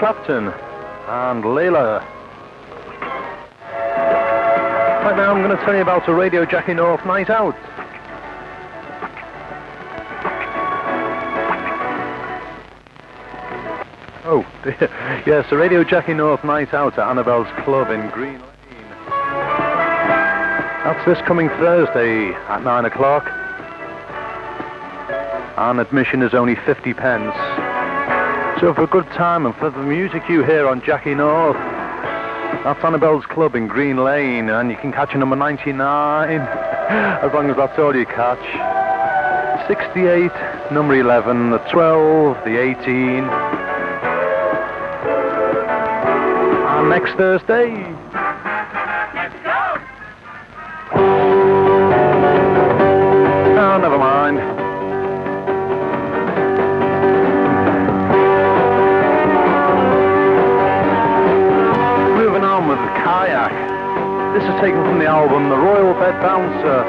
Clapton and Layla. Right now I'm going to tell you about a Radio Jackie North night out. Oh, dear. Yes, a Radio Jackie North night out at Annabelle's Club in Green Lane. That's this coming Thursday at 9 o'clock. And admission is only 50 pence. So for a good time and for the music you hear on Jackie North, that's Annabelle's Club in Green Lane, and you can catch a number 99, as long as that's all you catch. 68, number 11, the 12, the 18. And next Thursday. Let's go! Oh, never mind. Moving on with the Kayak. This is taken from the album The Royal Bed Bouncer.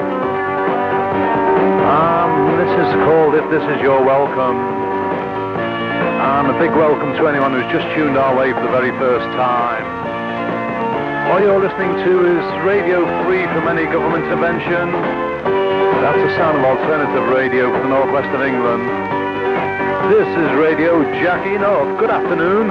This is called If This Is Your Welcome. And a big welcome to anyone who's just tuned our way for the very first time. What you're listening to is radio free from any government intervention. That's the sound of alternative radio for the northwest of England. This is Radio Jackie North. Good afternoon.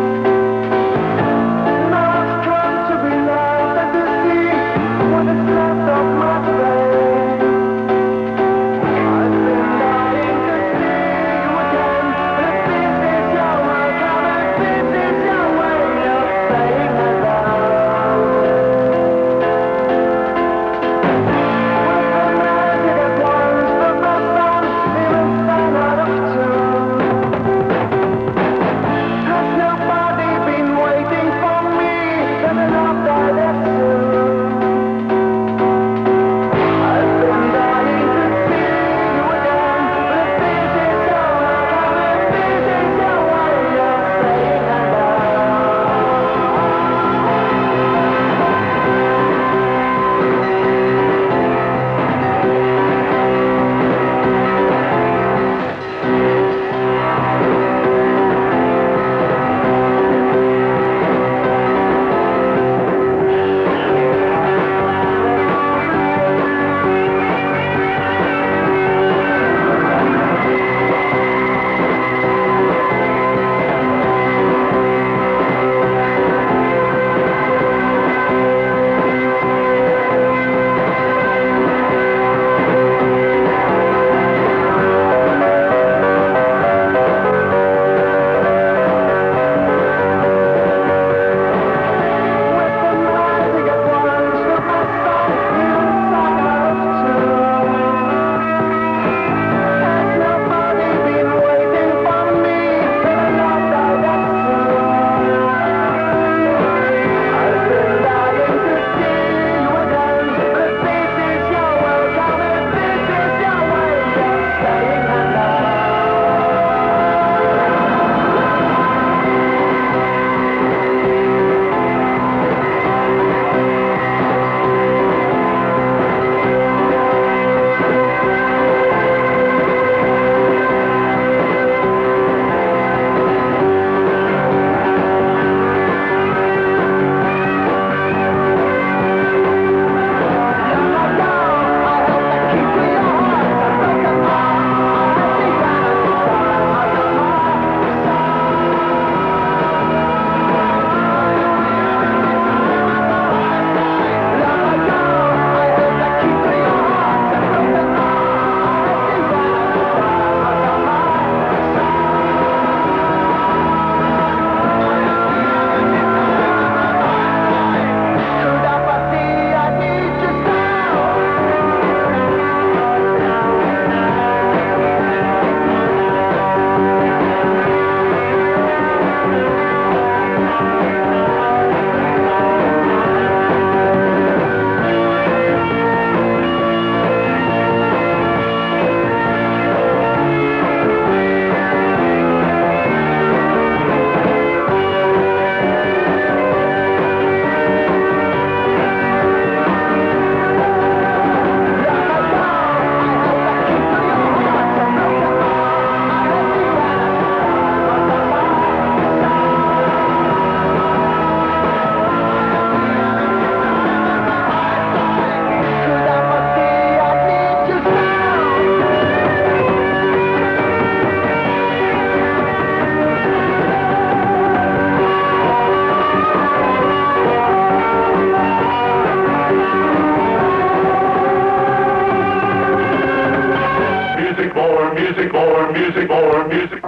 One is music, more music, more music.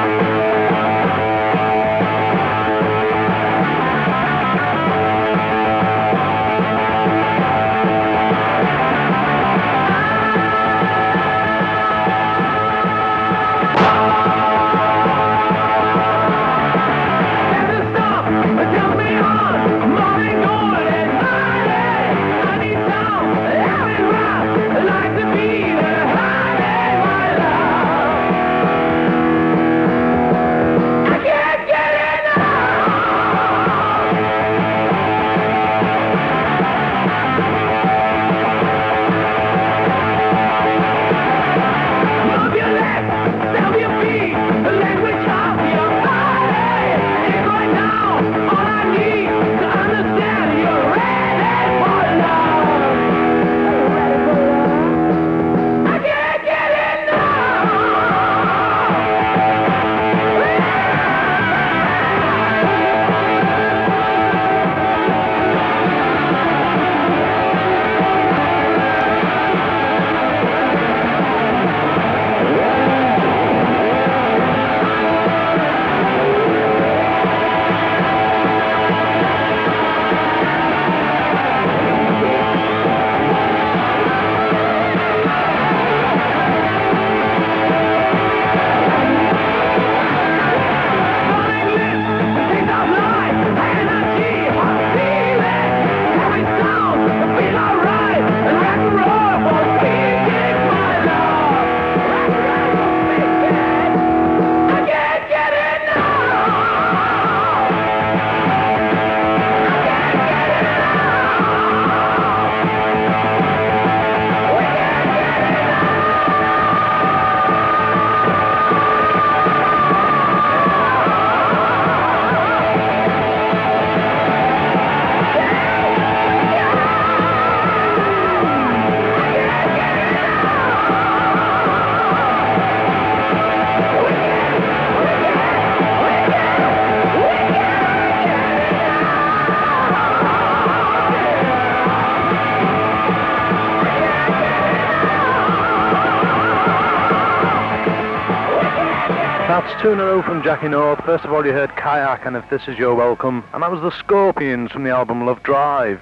That's two in a row from Jackie North. First of all, you heard Kayak and If This Is Your Welcome, and that was the Scorpions from the album Love Drive.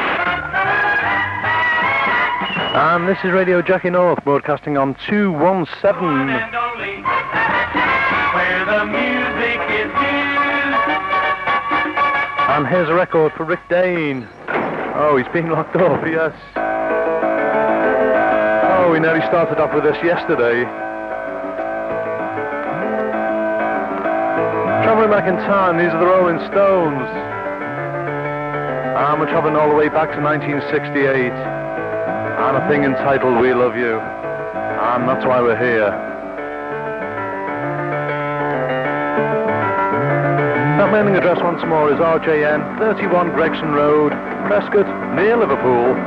And this is Radio Jackie North, broadcasting on 217. One and only, where the music is used. And here's a record for Rick Dane. Oh, he's been locked up, yes. Oh, we nearly started off with this yesterday. Traveling back in time, these are the Rolling Stones. And we're traveling all the way back to 1968. And a thing entitled We Love You. And that's why we're here. That mailing address once more is RJN, 31 Gregson Road, Prescott, near Liverpool.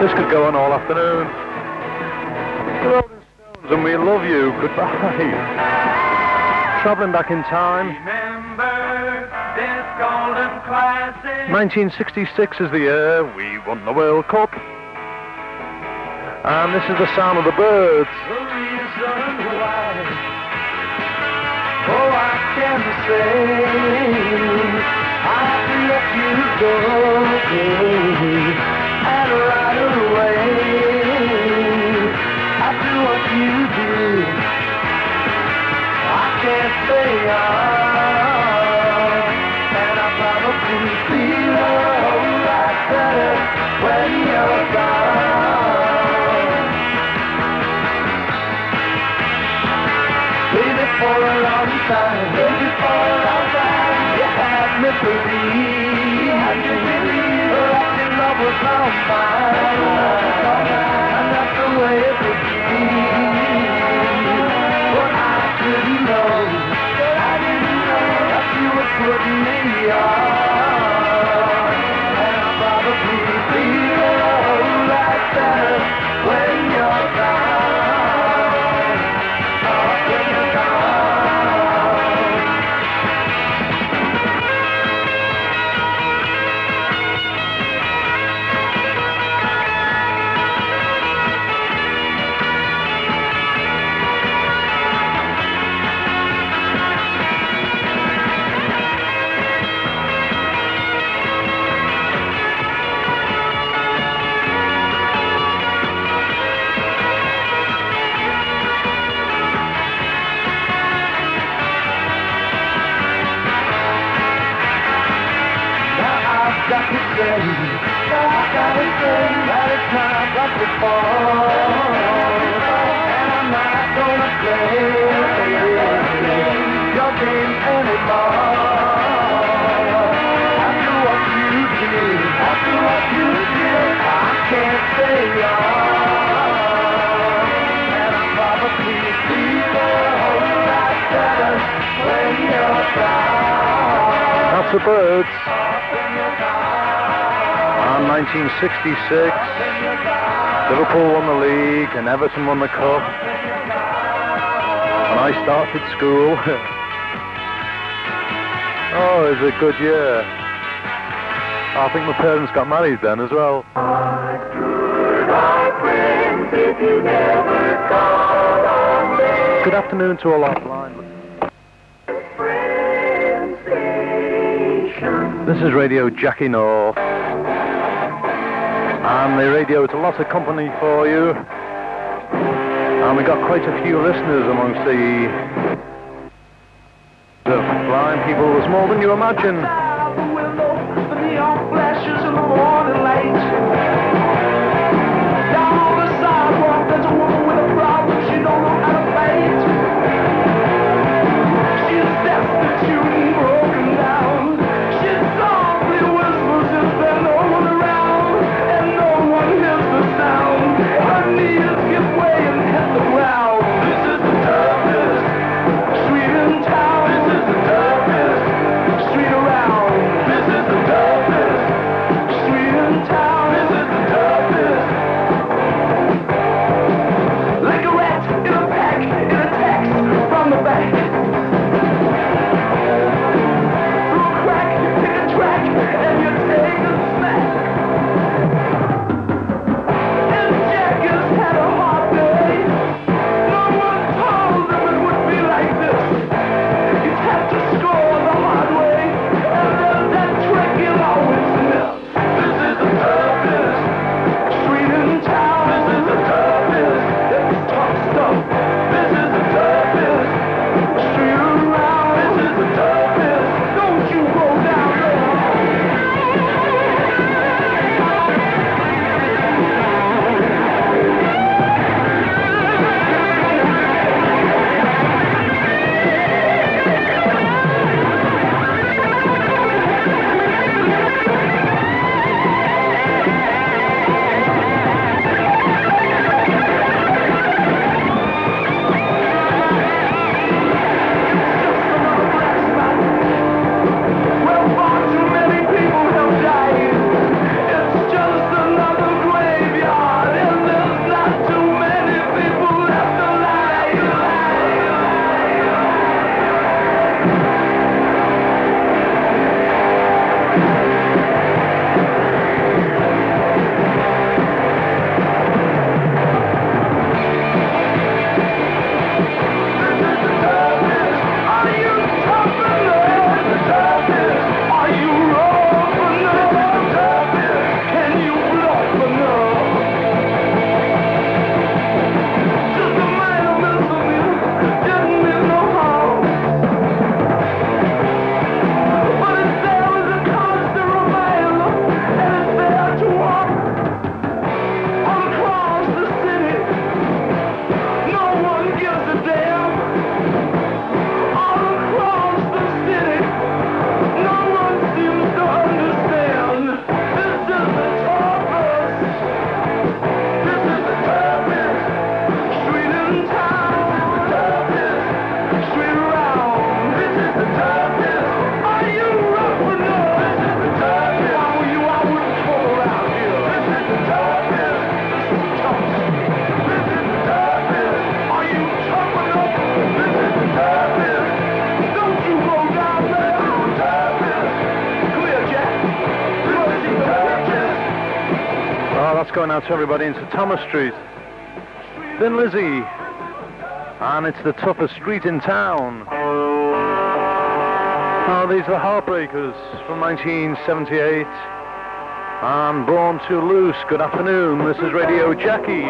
This could go on all afternoon. The Rolling Stones, and we love you. Goodbye. Travelling back in time. Remember this golden classic. 1966 is the year we won the World Cup. And this is the sound of the Byrds. The reason why. Oh, I can say I have to let you go. And right away, after what you did, I can't stay on. And I probably feel a whole lot better when you're gone. Baby, for a long time, baby, for a long time, you had me believe that your love was all mine, and that's the way it would be. But I didn't know that you were putting me on, and I probably feel a whole lot better when you're gone. When you're gone. Got to say that it's not like before, and I'm not gonna play your game anymore. After what you did, I can't stay on, and I probably feel a whole lot better when you're gone. That's the Byrds. And 1966, Liverpool won the league and Everton won the cup. And I started school. Oh, it was a good year. I think my parents got married then as well. Good afternoon to all offline. This is Radio Jackie North. And the radio is a lot of company for you. And we got quite a few listeners amongst the blind people. There's more than you imagine. The neon flashes in the morning light. Down on the sidewalk, there's a woman with a problem she don't know how to fight. She's destitute, broken down. She softly whispers if there's no one around, and no one hears the sound. Her knees give way and hit the ground. This is the toughest street in town. This is the toughest street around. This is the toughest street in town. going out to everybody into Thomas Street. Thin Lizzy. And it's the toughest street in town. Now these are the Heartbreakers from 1978. And Born to Loose. Good afternoon. This is Radio Jackie.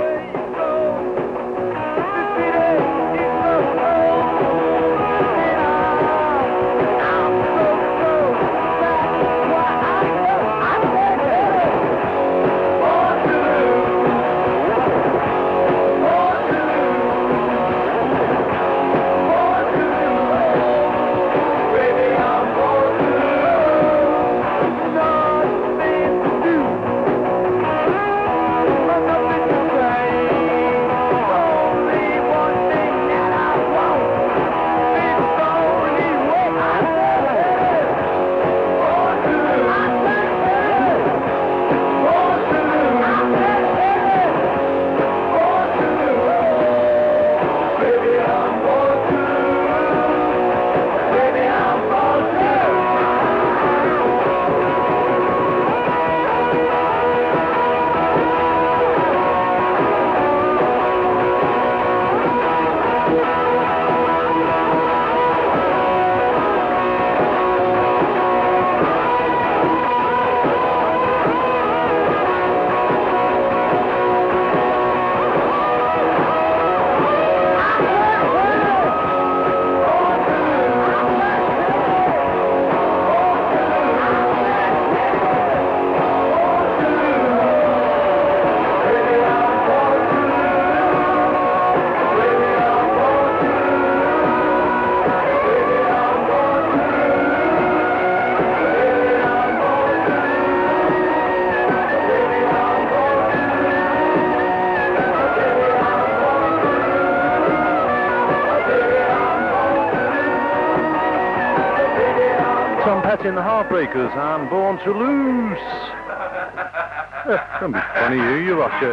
In the Heartbreakers and Born to Loose. Don't be funny, you Roger.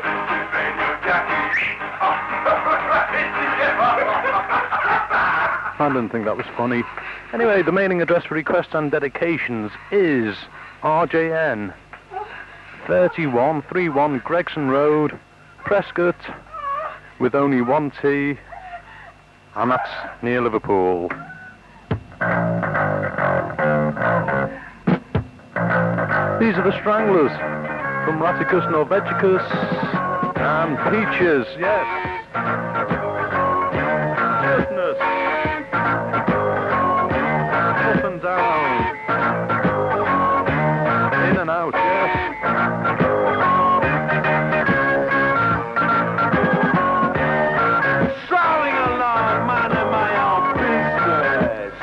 I didn't think that was funny. Anyway, the mailing address for requests and dedications is RJN 3131 Gregson Road, Prescott, with only one T, and that's near Liverpool. These are the Stranglers from Raticus Norvegicus and Peaches, yes. Goodness. Up and down. In and out, yes. Strolling along, minding my own business.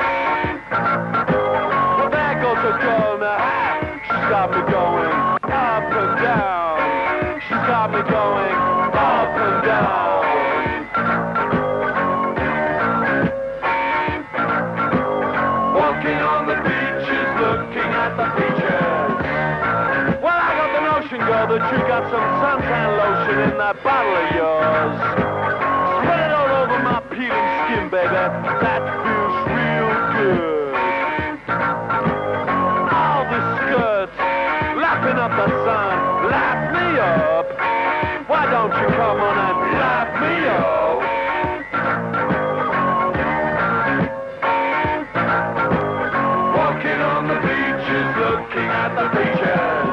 Well, there goes a girl in a hat. She's got me going up and down. She's got me going up and down. Walking on the beaches, looking at the beaches. Well, I got the notion, girl, that you got some suntan lotion in that bottle of yours. Spread it all over my peeling skin, baby. That feels real good. Lapping up the sun, lap me up. Why don't you come on and lap me up? Walking on the beaches, looking at the beaches.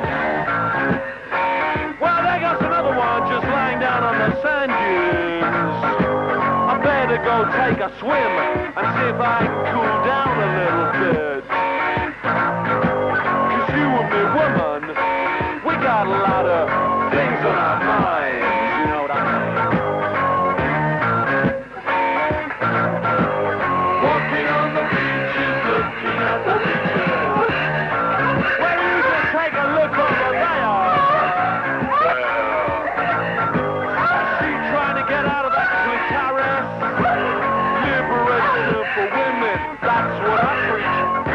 Well, there goes another one just lying down on the sand dunes. I better go take a swim and see if I can cool down a little bit. You and me, woman, we got a lot of things on our minds, you know what I mean? Walking on the beaches, looking at the beaches. Well, you just take a look over there. She trying to get out of that clitoris. Liberation for women, that's what I preach.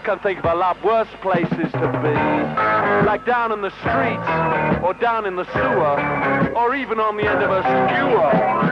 can think of a lot worse places to be. Like down in the streets, or down in the sewer, or even on the end of a skewer.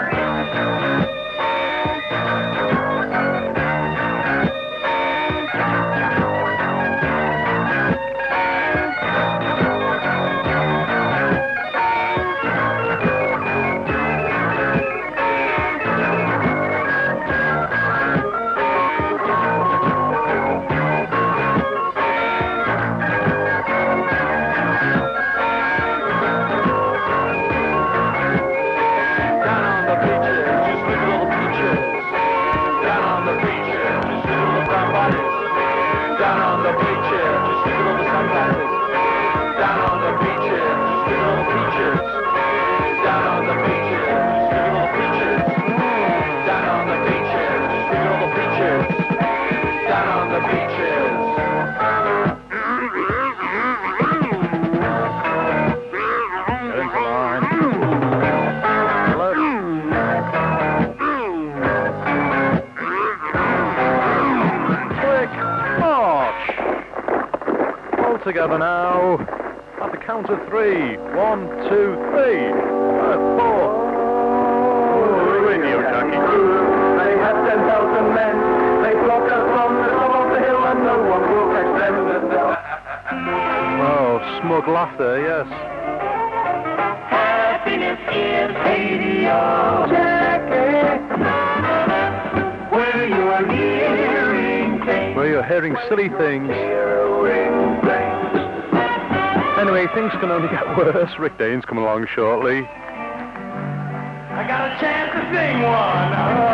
Together now, at the count of 3. 1, 2, 3. 4. Radio Jackie. They had 10,000 men. They blocked us from the top of the hill, and no one will catch them. Oh, smug laughter, yes. Happiness is radio, Jackie. Where you are hearing things. Where you're hearing silly things. Anyway, things can only get worse. Rick Dane's coming along shortly. I got a chance to sing one.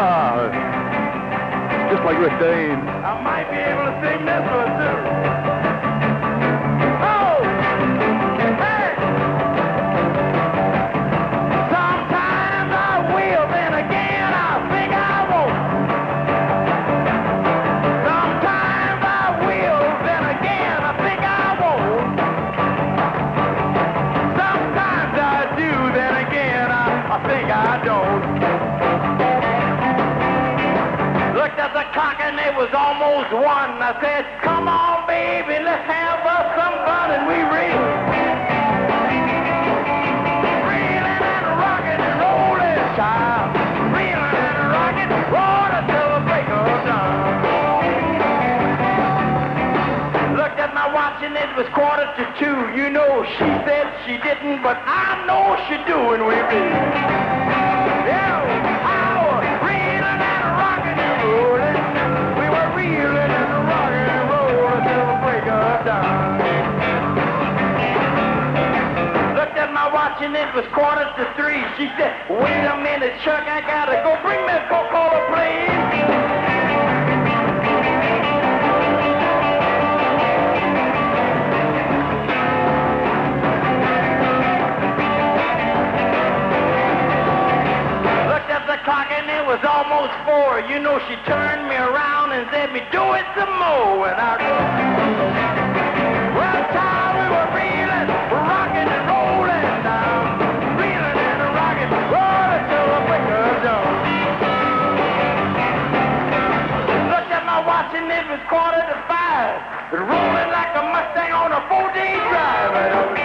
Just like Rick Dane. I might be able to sing this one too. Oh! Hey! Sometimes I will, then again I think I won't. Sometimes I will, then again I think I won't. Sometimes I do, then again I think I don't. Looked at the clock and it was almost 1. I said, come on, baby, let's have us some fun. And we reeling and rocking and rolling, child. Reeling and rocking, rolling till the break of dawn. Looked at my watch and it was 1:45. You know, she said she didn't, but I know she do. And we yeah, I was reeling and rocking and rolling. We were reeling and rocking and rolling till the break of dawn. Looked at my watch and it was 2:45. She said, wait a minute, Chuck, I gotta go. Bring me a Coca-Cola, please. Clock and it was almost 4. You know, she turned me around and said me do it some more. And I well, child, we were reeling, rocking and rolling now, reeling and rocking, rolling till the break of dawn. Looked at my watch and it was 4:45, rolling like a Mustang on a 4-day drive.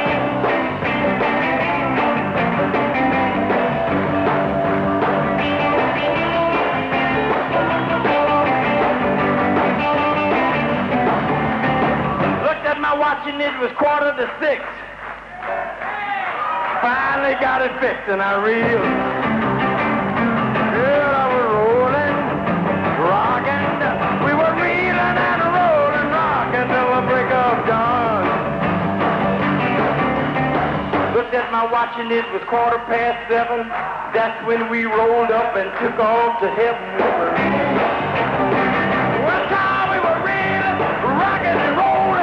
Watching it was 5:45. Finally got it fixed and I reeled. Yeah, I was rolling, rocking. We were reeling and rolling, rocking till the break of dawn. Looked at my watch and it was 7:15. That's when we rolled up and took off to heaven. Well, time we were reeling, rocking and rolling.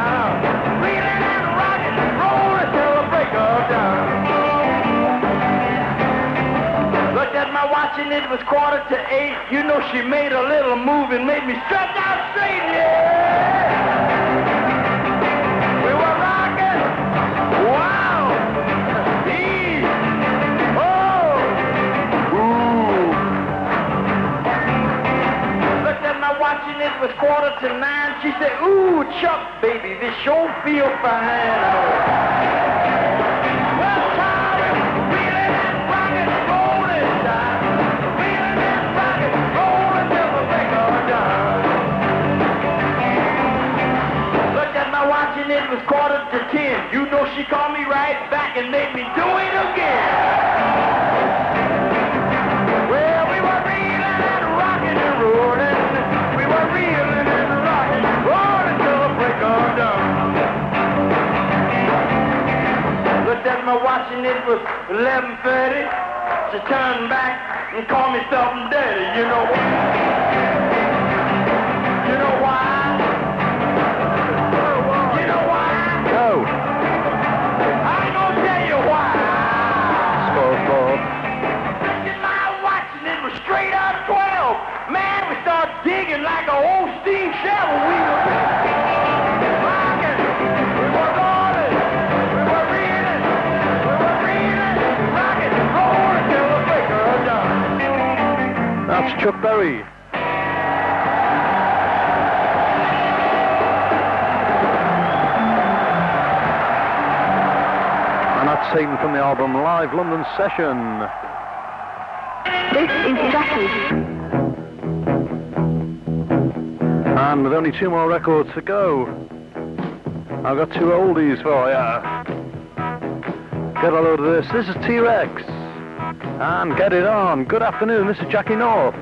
Looked at my watch and it was 7:45. You know, she made a little move and made me stretch out straight, yeah! We were rocking! Wow! Ease! Oh! Ooh! Looked at my watch and it was 9:15. 9, she said, ooh, Chuck, baby, this sure feel fine. Well, Charlie, feeling that rock and rollin' time. Feeling that rock and rollin' till the break of dawn. Looked at my watch and it was 9:45. You know she called me right back and made me do it again. Well, we were reeling and rocking and rolling. We were reeling and rocking and rolling till the break of dawn. Looked at my watch and it was 11:30. She turned back and called me something dirty. You know what? You know why? You know why? No. I ain't gonna tell you why. Looked at my watch and it was straight up 12. Man, we started digging like an old steam shovel. We were rocking, we were rolling, we were reeling, rocking, rolling till the break of dawn. That's Chuck Berry. And that's taken from the album Live London Session. This is Jackie. And with only 2 more records to go, I've got 2 oldies for ya. Get a load of this. This is T-Rex. And get it on. Good afternoon. This is Jackie North.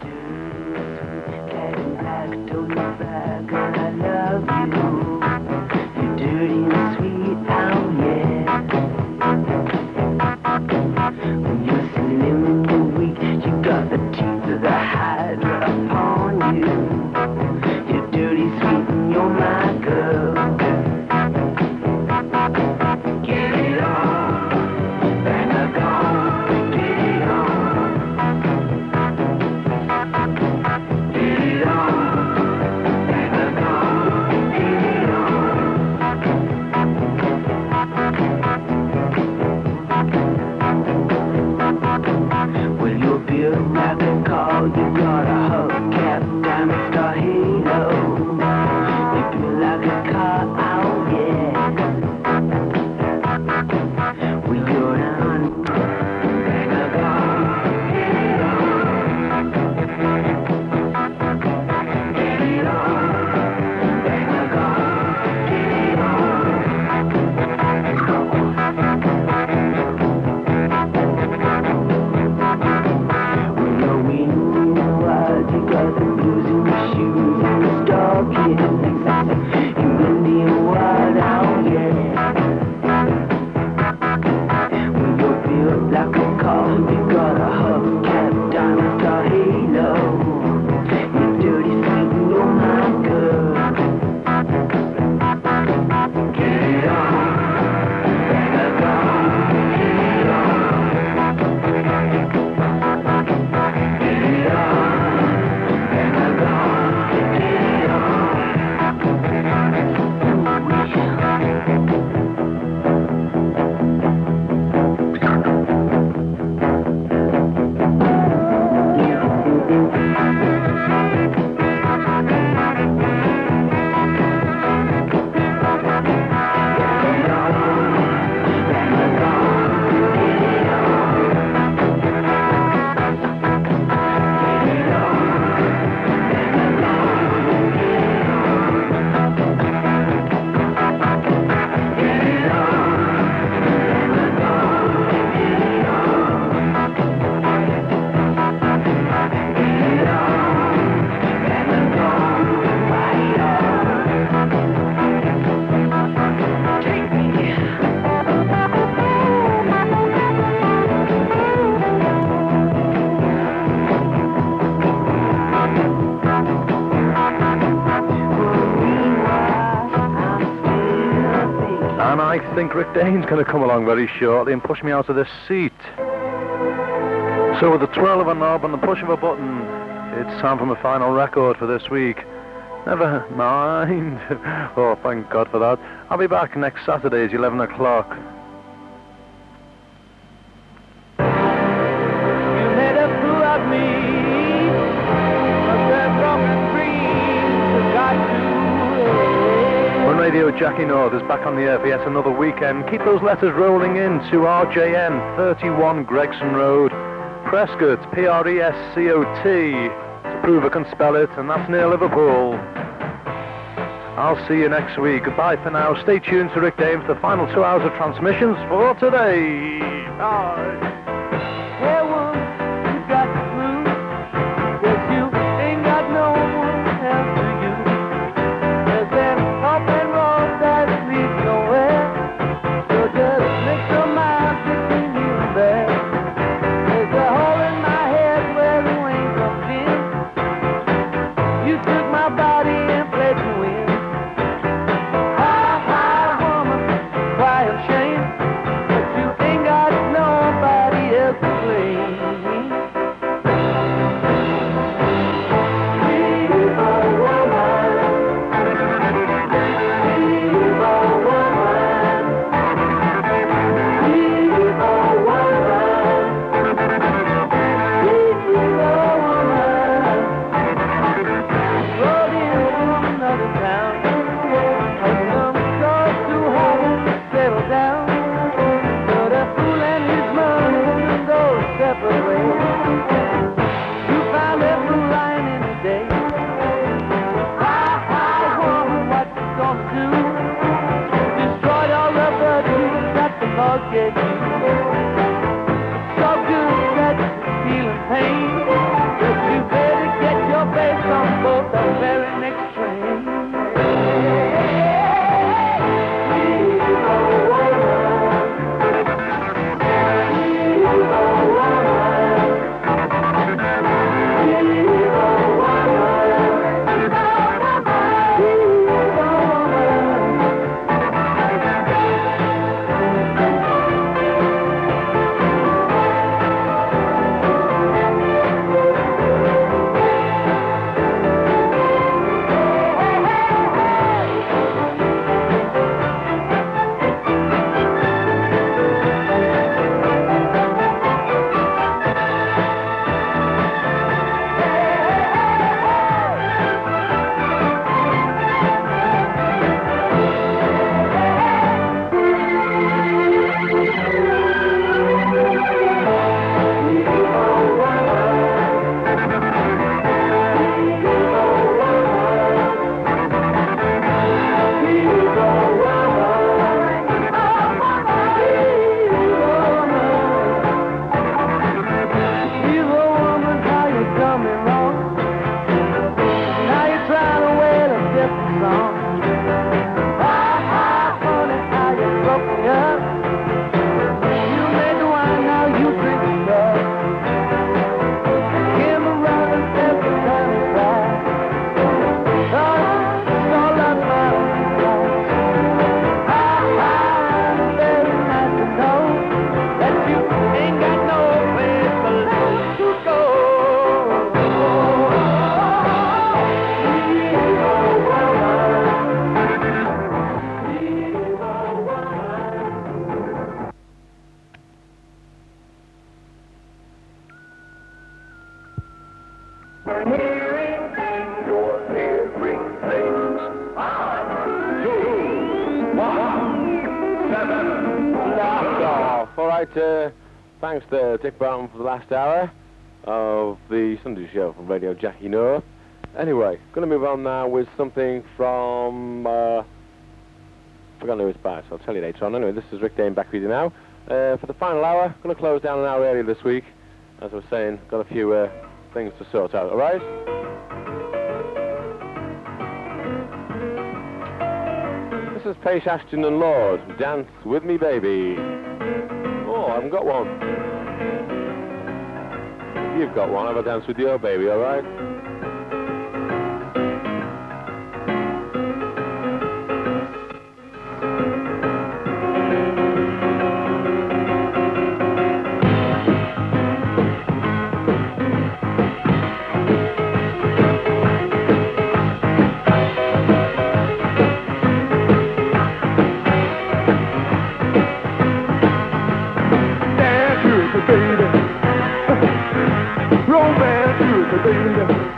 I think Rick Dane's going to come along very shortly and push me out of this seat. So with the twirl of a knob and the push of a button, it's time for my final record for this week. Never mind. Oh, thank God for that. I'll be back next Saturday at 11 o'clock. You made a fool of me, but the broken dreams have got Radio Jackie North is back on the air for yet another weekend. Keep those letters rolling in to RJN, 31 Gregson Road, Prescott, Prescot, to prove I can spell it, and that's near Liverpool. I'll see you next week. Goodbye for now. Stay tuned to Rick Dane for the final 2 hours of transmissions for today. Bye. Hey, woman, you got the blues, 'cause you ain't got no one else to you. There's that open road that leads nowhere, so just mix your mind between you and there. There's a hole in my head where the wind comes in. You took my body and played to win. Hi, woman, cry of shame, but you ain't got nobody else to blame. Thanks to Dick Brown for the last hour of the Sunday show from Radio Jackie North. Anyway, going to move on now with something from... I forgot who it's by, so I'll tell you later on. Anyway, this is Rick Dane back with you now. For the final hour, going to close down an hour earlier this week. As I was saying, got a few things to sort out, alright? This is Paige Ashton and Lord, Dance With Me Baby. Oh, I haven't got one. You've got one. Have a dance with your baby, all right? Romance, baby.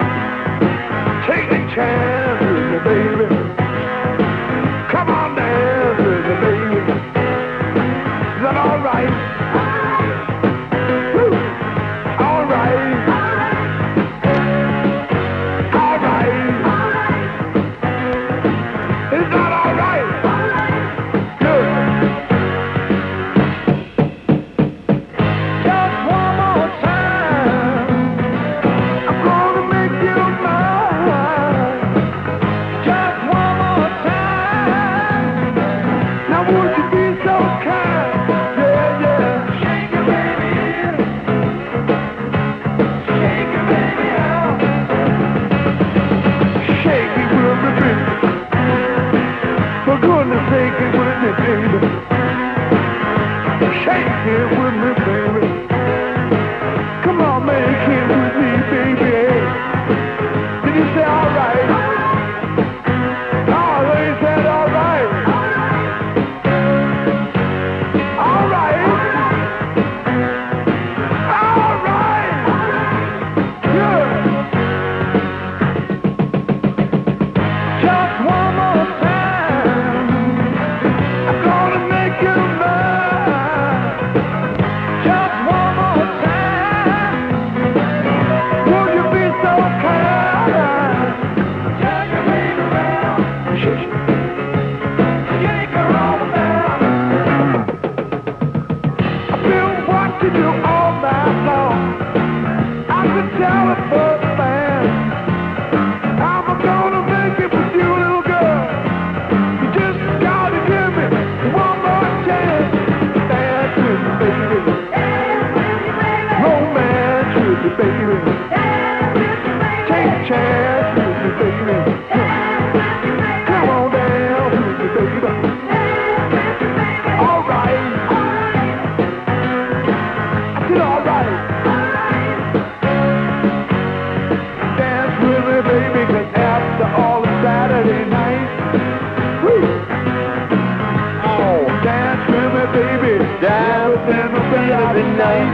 Saturday night. Woo! Oh, dance with me, baby. Everything will be alright.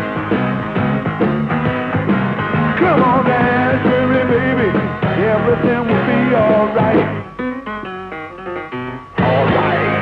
Come on, dance with me, baby. Everything will be alright. Alright.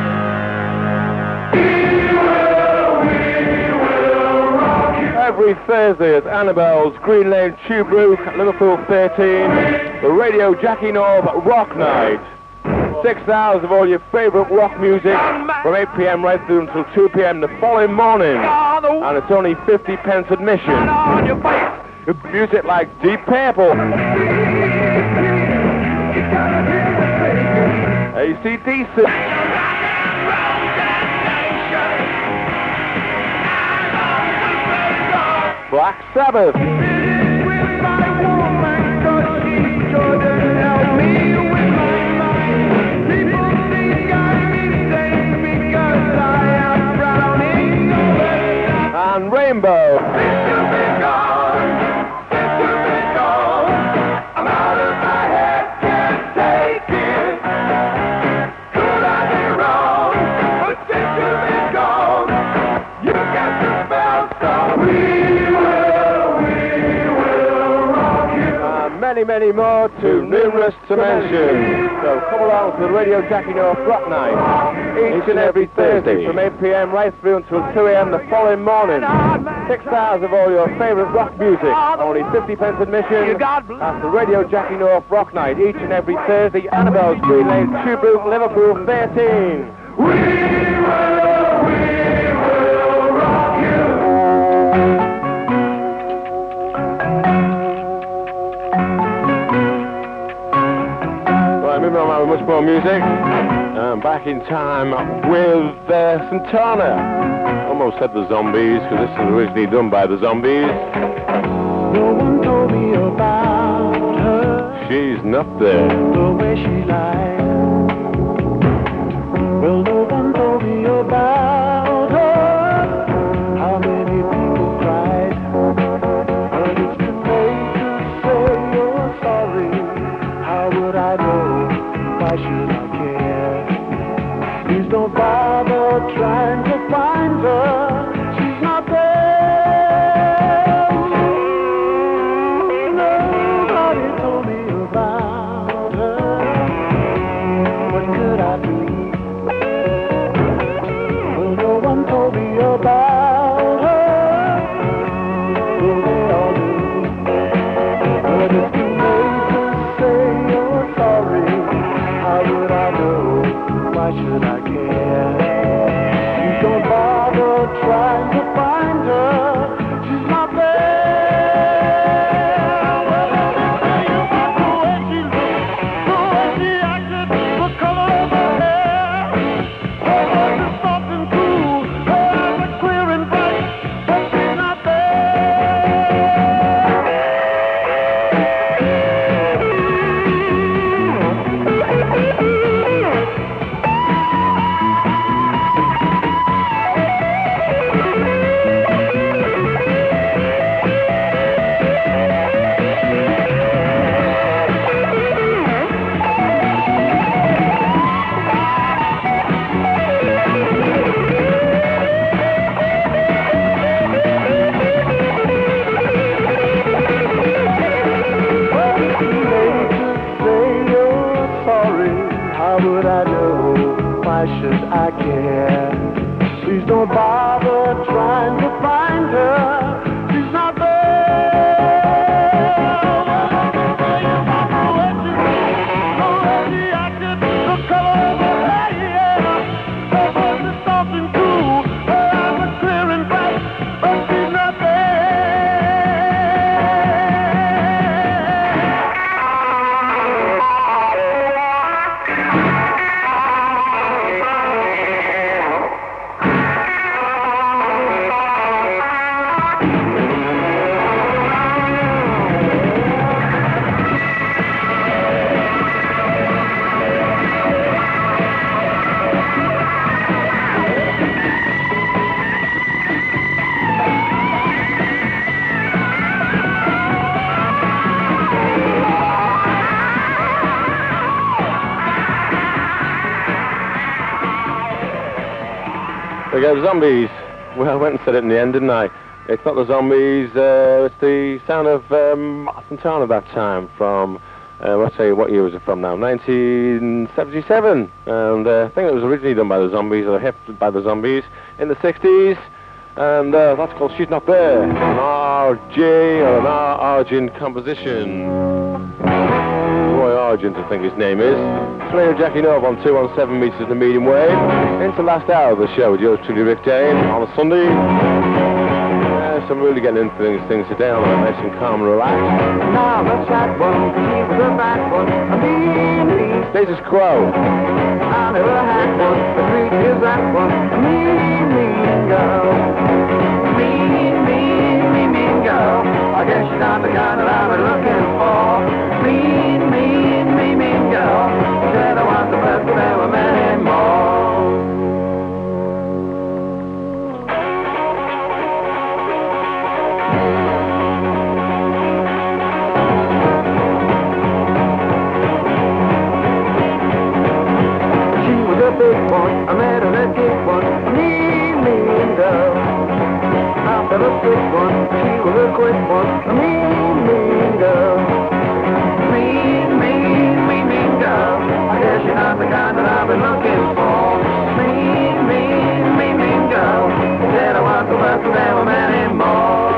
Every Thursday at Annabelle's Green Lane Tube Route, Liverpool 13, the Radio Jackie North Rock Night. 6 hours of all your favourite rock music from 8 p.m. right through until 2 p.m. the following morning. And it's only 50 pence admission. Music like Deep Purple, AC/DC, Black Sabbath, and Rainbow. Many more, too numerous to mention. So come along to the Radio Jackie North Rock Night each and every Thursday from 8 p.m. right through until 2 a.m. the following morning. 6 hours of all your favourite rock music, only 50 pence admission. That's the Radio Jackie North Rock Night each and every Thursday. Annabelle's Green Lane Tube Route, Liverpool 13. We will rock you. Moving on with much more music. Back in time with Santana. Almost said the Zombies, because this was originally done by the Zombies. No one told me about her. She's not there. The way she lied. Well, no one told me about her. How many people cried. But it's too late to say you're sorry. How would I know? Why should I care? Please don't bother trying to find her. She's not there. Nobody told me about her. What could I do? Well, no one told me about her. Well, they all do. But it's too late to say you're sorry. How would I know? Why should I care? Please don't bother trying to find her. She's not there. Well, let me tell you about the way she looked, the way she acted, the color of her hair. Her voice is soft and cool, her eyes are clear and bright, but she's not should I care? Please don't bother trying to find her. She's not there. Well, let me tell you about the way she looked, the way she acted, the color of her hair. Her voice is soft and cool, her eyes are clear and bright, but she's not there. They go Zombies. Well, I went and said it in the end, didn't I? It's not the Zombies, it's the sound of Martin Town at that time from, let's say, what year was it from now? 1977. And I think it was originally done by the Zombies, or hit by the Zombies, in the 60s. And that's called She's Not There. An RJ or an R. Argent composition. Roy Argent, I think his name is. It's Radio Jackie Nove on 217 metres of the medium wave. Into the last hour of the show with yours truly, Rick Dane, on a Sunday. Yes, I'm really getting into things today. I'm nice and calm and relaxed. Now the fat one, he was a fat one, a mean. Status Quo. I never had one, the freak is that one, a mean girl. Mean girl. I guess she's not the kind that I've been looking for. Mean girl. Said I was the best, but there were many more. She was a big one, I met her at gig one. Mean girl. After the big one, she was a quick one. A mean girl. Mean girl. I guess you're not the kind that I've been looking for. Mean girl. Said I was the best, but there were many more.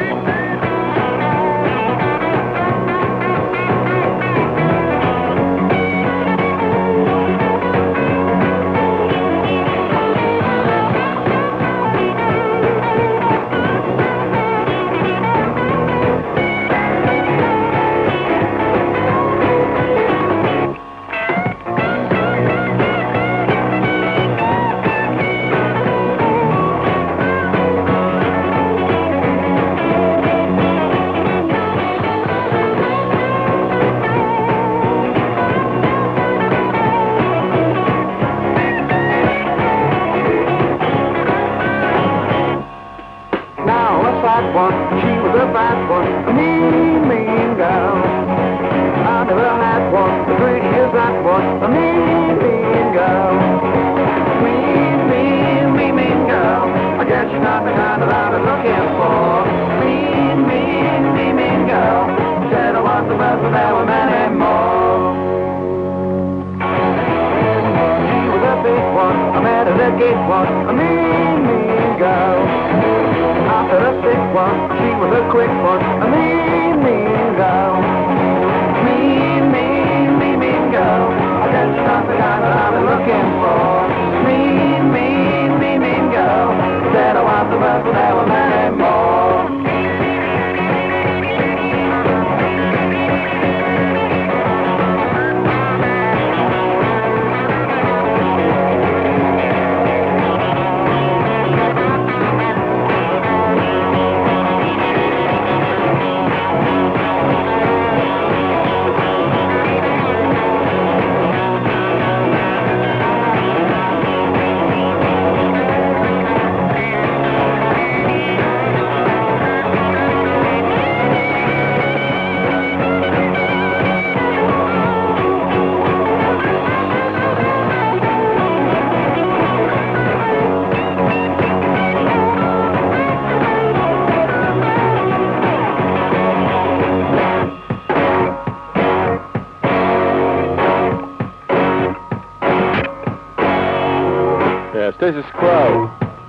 Status Quo.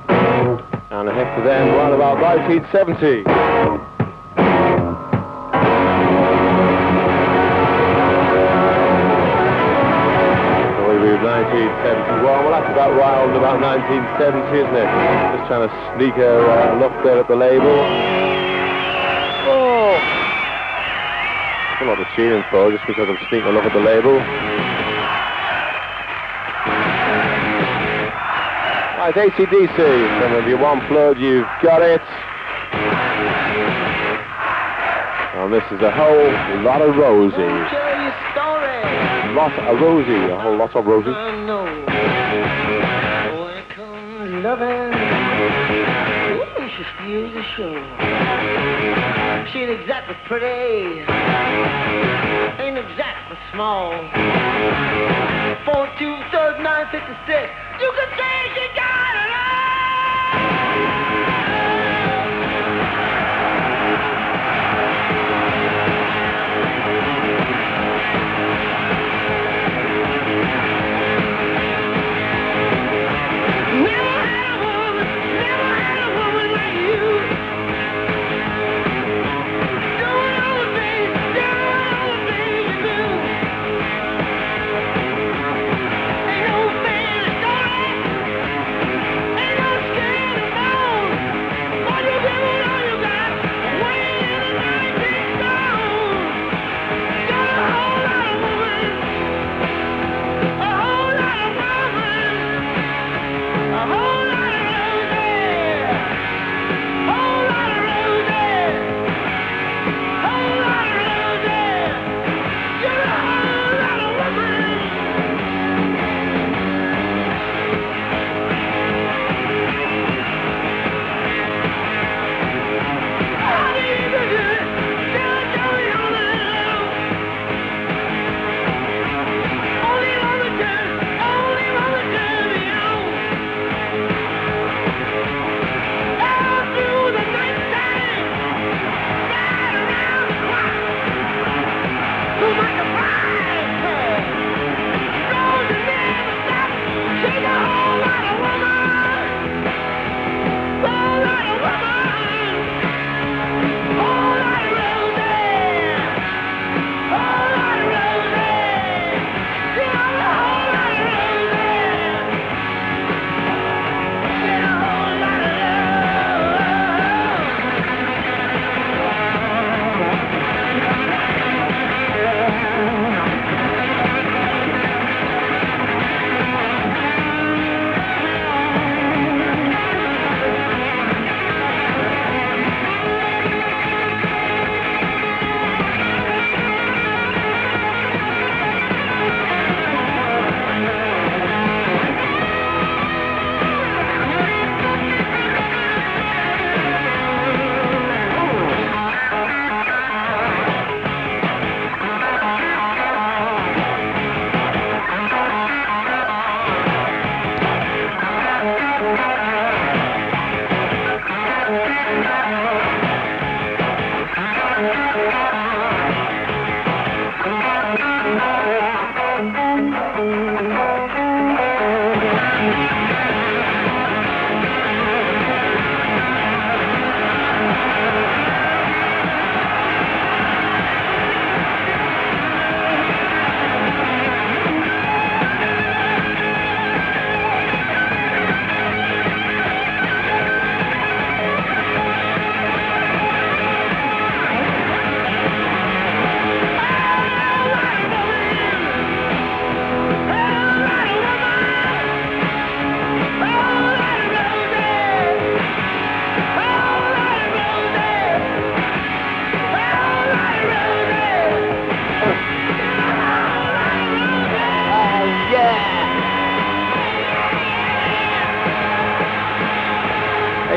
And I have to then right about 1970. I believe 1971. Well, that's about right on about 1970, isn't it? Just trying to sneak a look there at the label. Oh! That's a lot of cheering for, just because I'm sneaking a look at the label. Right, AC/DC, some of you want blood, you've got it. And this is a whole lot of roses. Tell you a story. Lot of roses, a whole lot of roses. No. When it comes loving, ooh, she steals the show. She ain't exactly pretty, ain't exactly small. 4-2-39-56, you can say she got it all.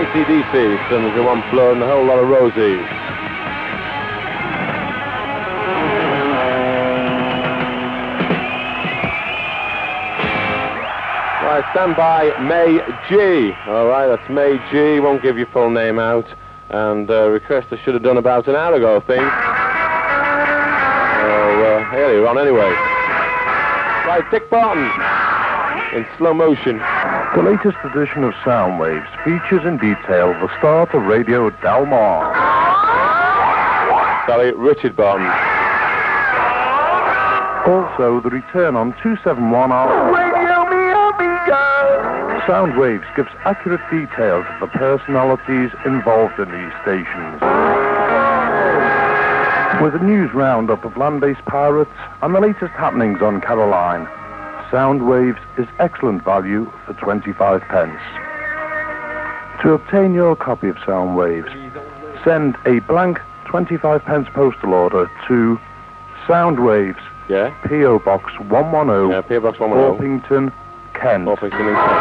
AC/DC, Sons of One Blood, and a whole lot of Rosie. Right, stand by, May G. Alright, that's May G. Won't give your full name out. And request I should have done about an hour ago, I think. Earlier on, anyway. Right, Dick Barton. In slow motion. The latest edition of Soundwaves features in detail the start of Radio Dalmar. Sorry, Richard Barton. Also, the return on 271 hours. Radio me amigo. Soundwaves gives accurate details of the personalities involved in these stations. With a news roundup of land-based pirates and the latest happenings on Caroline, Soundwaves is excellent value for 25 pence. To obtain your copy of Soundwaves, send a blank 25 pence postal order to Soundwaves, Yeah? P.O. Box 110, Yeah, P.O. Box 110. Orpington, Kent. Orpington in Kent.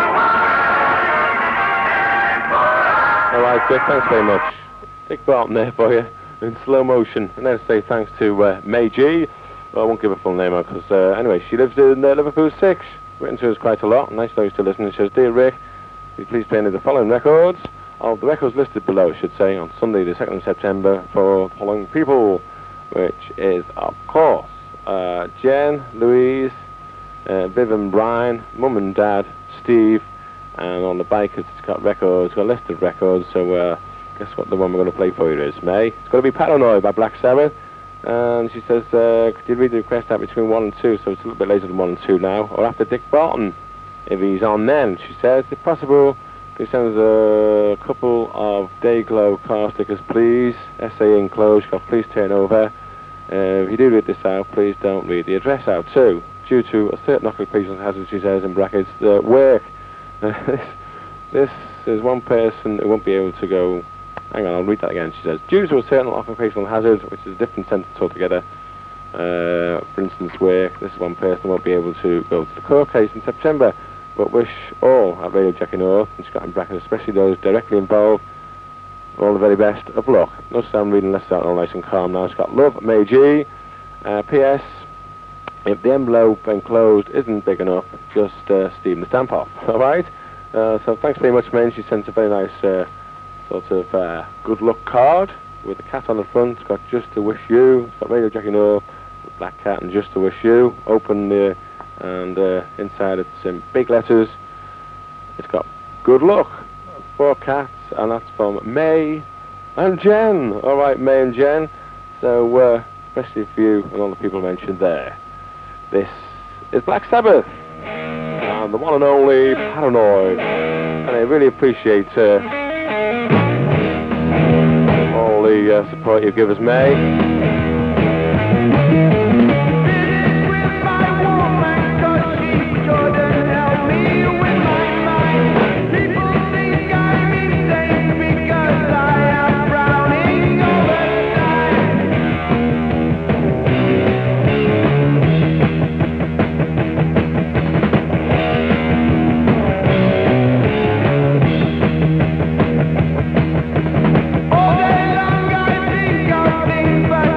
Alright, Dick, thanks very much. Dick Barton there for you, in slow motion. And then say thanks to May G. Well, I won't give her full name out, because anyway, she lives in Liverpool 6. Written to us quite a lot. Nice those to listen. She says, Dear Rick, will you please play any of the following records? Of the records listed below, I should say, on Sunday the 2nd of September for the following people, which is, of course, Jen, Louise, Viv and Brian, Mum and Dad, Steve, and on the bikers it's got records, got a list of records, so guess what the one we're going to play for you is, May? It's going to be Paranoid by Black Sabbath, and she says, could you read the request out between 1 and 2, so it's a little bit later than 1 and 2 now, or after Dick Barton, if he's on then, she says, if possible, could you send us a couple of Dayglow car stickers, please, SA enclosed, please turn over. If you do read this out, please don't read the address out too, due to a certain occupational hazard, she says in brackets, work. This is one person who won't be able to go, hang on, I'll read that again, she says, due to a certain occupational hazard, which is a different sentence altogether, for instance, work, this is one person who won't be able to go to the court case in September, but wish all at Radio Jackie North, and she's got in brackets, especially those directly involved, all the very best of luck. Notice I'm reading this out all nice and calm now. It's got love, May G. P.S. If the envelope enclosed isn't big enough, just steam the stamp off. All right? So thanks very much, May. She sent a very nice sort of good luck card with a cat on the front. It's got Just to Wish You. It's got Radio Jackie North, the black cat, and Just to Wish You. Open there, and inside it's in big letters. It's got good luck. 4 cats. And that's from May and Jen. All right, May and Jen. So, especially for you and all the people mentioned there. This is Black Sabbath. And the one and only Paranoid. And I really appreciate all the support you give us, May. All day long I think of things, but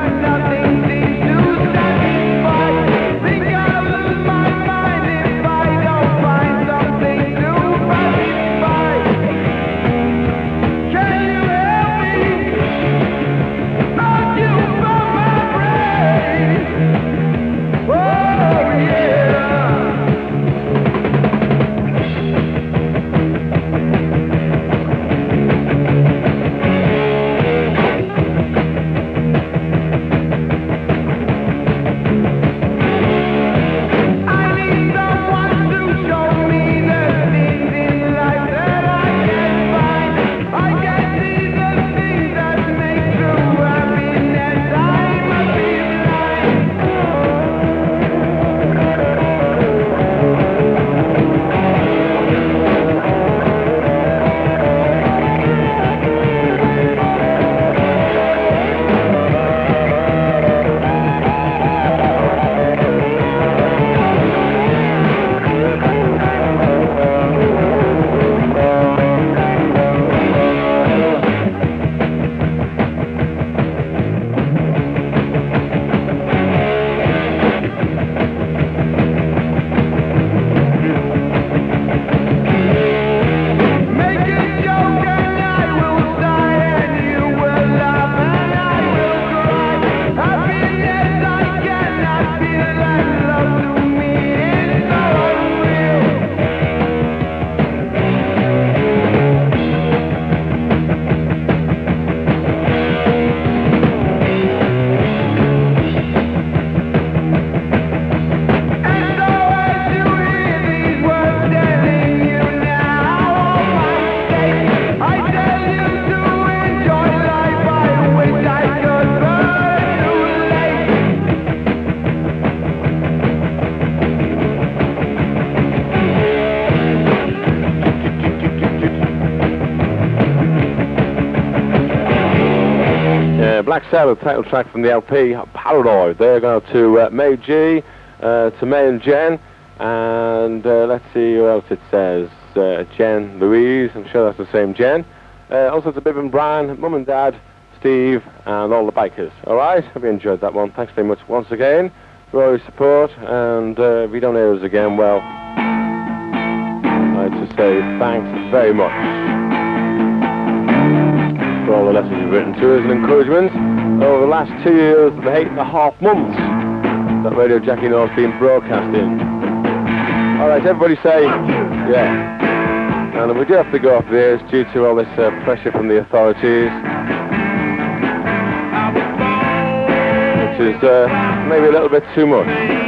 Black Sabbath, title track from the LP, Paranoid. They're going to May G, to May and Jen, and let's see who else it says. Jen Louise, I'm sure that's the same Jen. Also to Bibb and Brian, Mum and Dad, Steve, and all the bikers. Alright, hope you enjoyed that one. Thanks very much once again for all your support, and if you don't hear us again, well, I'd just say thanks very much for all the letters you've written to us and encouragement over the last 2 years and 8.5 months that Radio Jackie North's been broadcasting. Alright, everybody say, yeah. And we do have to go off the air due to all this pressure from the authorities, which is maybe a little bit too much.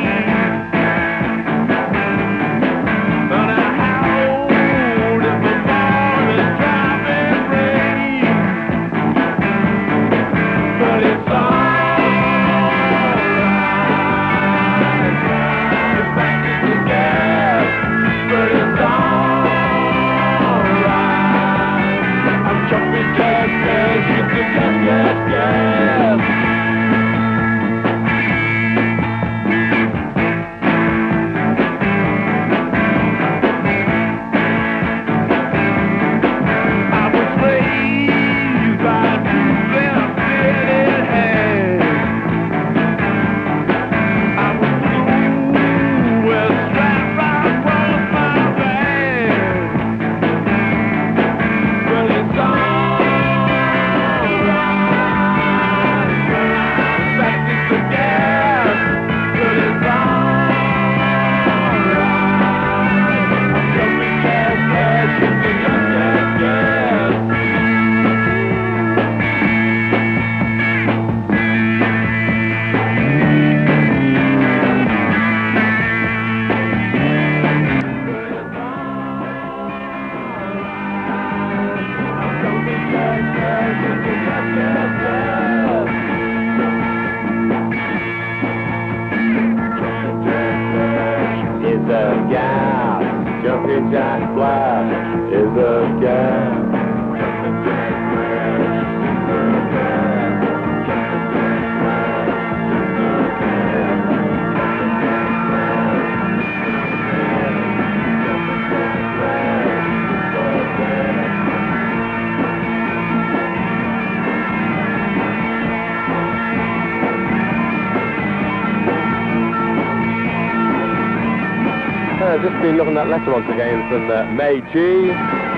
Just been looking at that letter once again from May G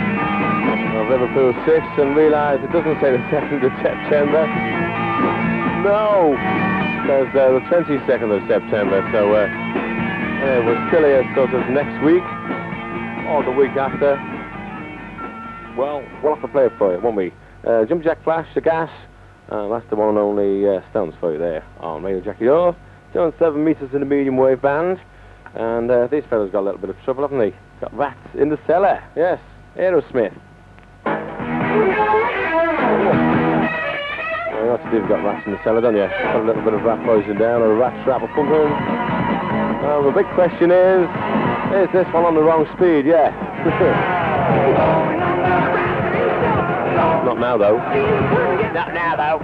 of Liverpool 6 and realised it doesn't say the 2nd of September. No! It says the 22nd of September, so we're still here sort of next week or the week after. Well, we'll have to play it for you, won't we? Jump Jack Flash, The Gas, that's the one and only Stones for you there on Radio Jackie North. 207 metres in the medium wave band. And these fellas got a little bit of trouble, haven't they? Got rats in the cellar. Yes, Aerosmith. Well, you know what to do if you've got rats in the cellar, don't you? Got a little bit of rat poison down or a rat trap or something. The big question is this one on the wrong speed? Yeah. Not now, though. Not now, though.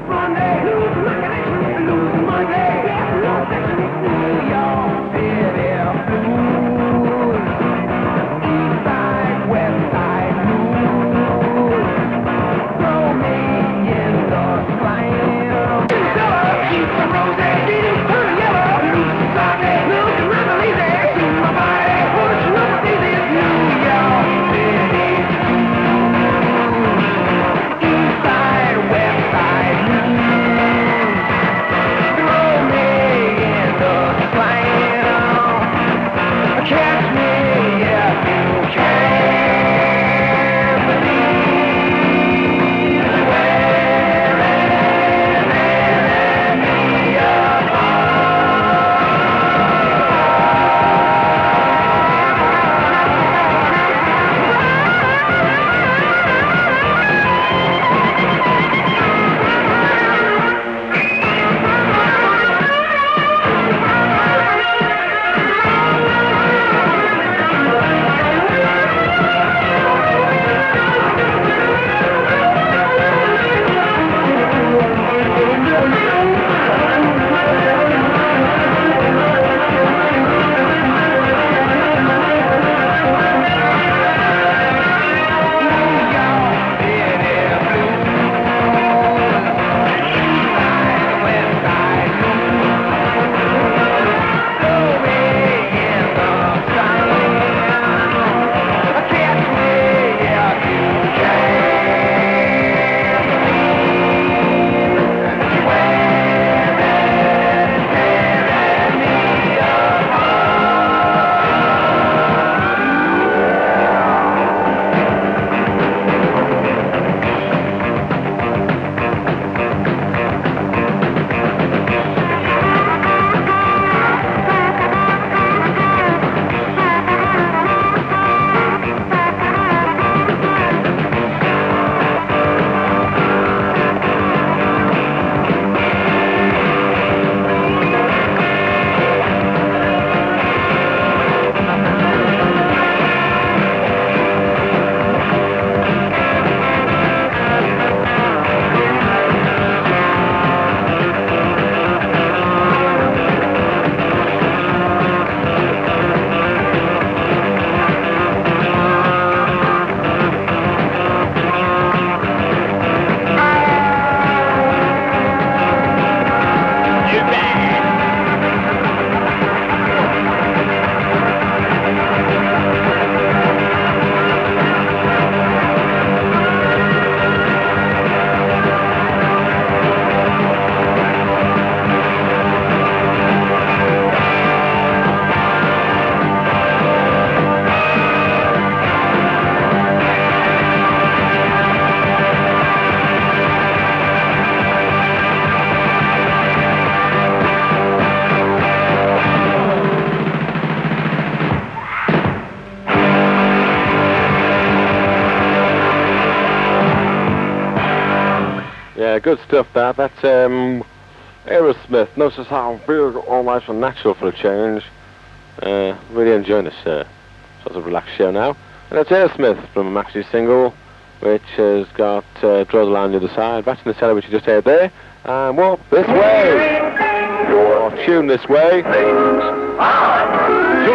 Yeah, good stuff, that. That's Aerosmith. Notice how weird, all nice and natural for a change. Really enjoying this sort of relaxed show now. And that's Aerosmith from a maxi single, which has got Draw the Line on the other side, Rats in the Cellar, which you just heard there, and Walk This Way, or Tune This Way. 5, 2,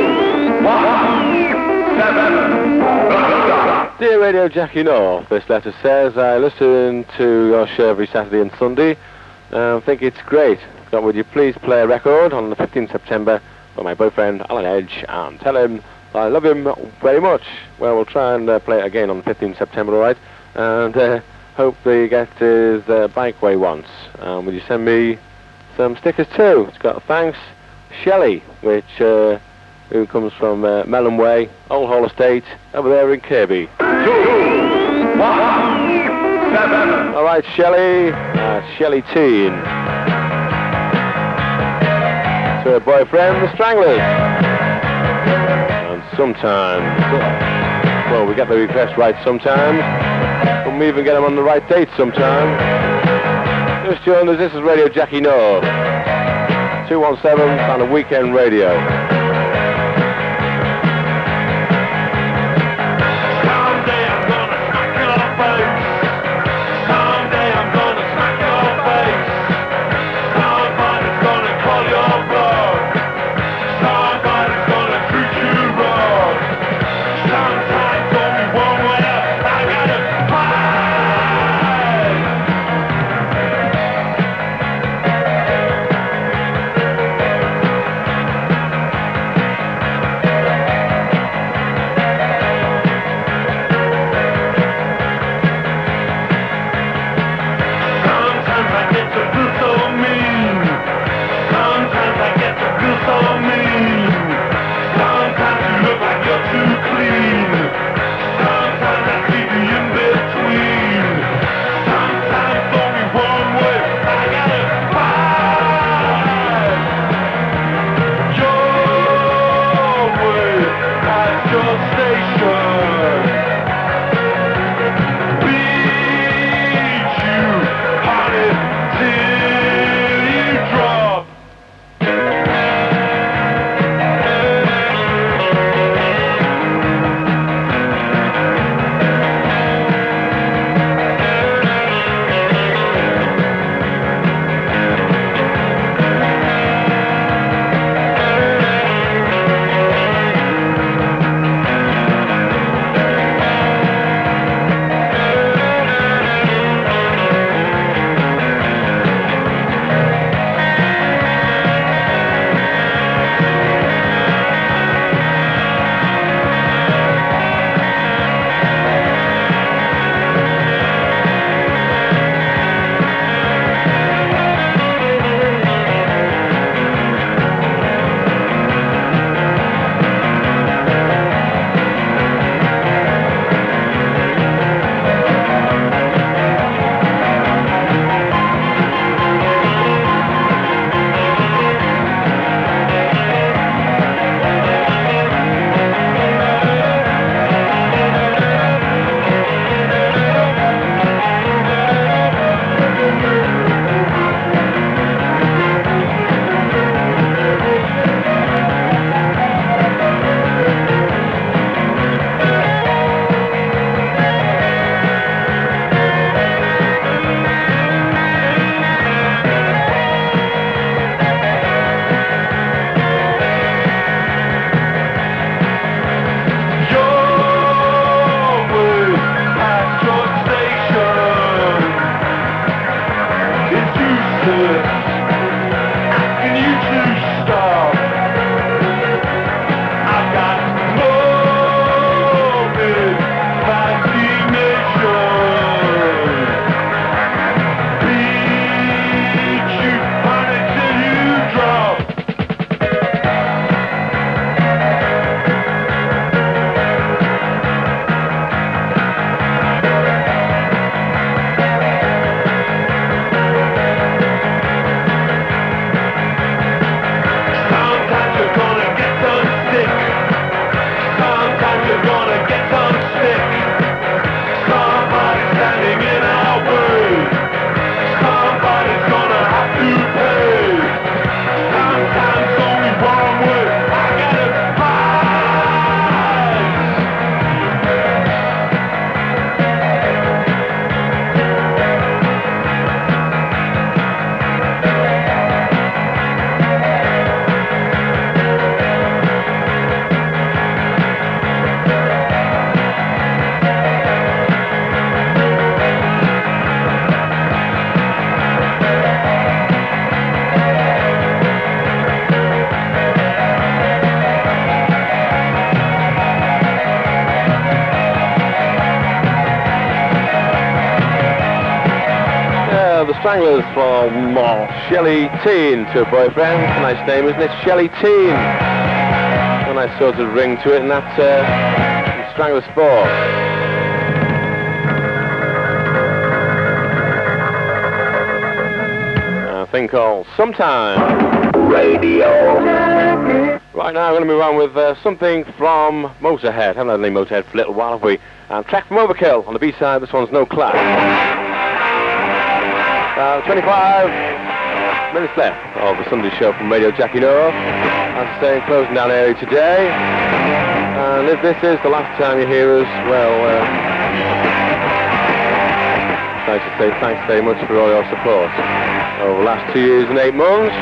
1, 7. Dear Radio Jackie North, this letter says, I listen to your show every Saturday and Sunday. I think it's great. So would you please play a record on the 15th September for my boyfriend Alan Edge and tell him I love him very much. Well, we'll try and play it again on the 15th September, all right? And hope he gets his bike where he wants. Will you send me some stickers too? It's got thanks, Shelley, which who comes from Mellon Way, Old Hall Estate, over there in Kirby. 2, 1, 7. All right, Shelley, Shelley Teen. To her boyfriend, the Stranglers. And sometimes, well, we get the request right sometimes, and we even get them on the right date sometimes. Just join us, this is Radio Jackie North, 217 on a weekend radio. Stranglers from Shelley Teen to a boyfriend. Nice name, isn't it? Shelley Teen. A nice sort of ring to it, and that's Stranglers 4. A thing called Sometime. Radio. Right now, I'm going to move on with something from Motorhead. Haven't had any Motorhead for a little while, have we? And track from Overkill. On the B-side, this one's No Class. 25 minutes left of the Sunday show from Radio Jackie North. As I say, closing down early today. And if this is the last time you hear us, well, nice to say thanks very much for all your support over the last 2 years and 8 months.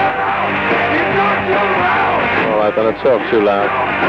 All right, then I talk too loud.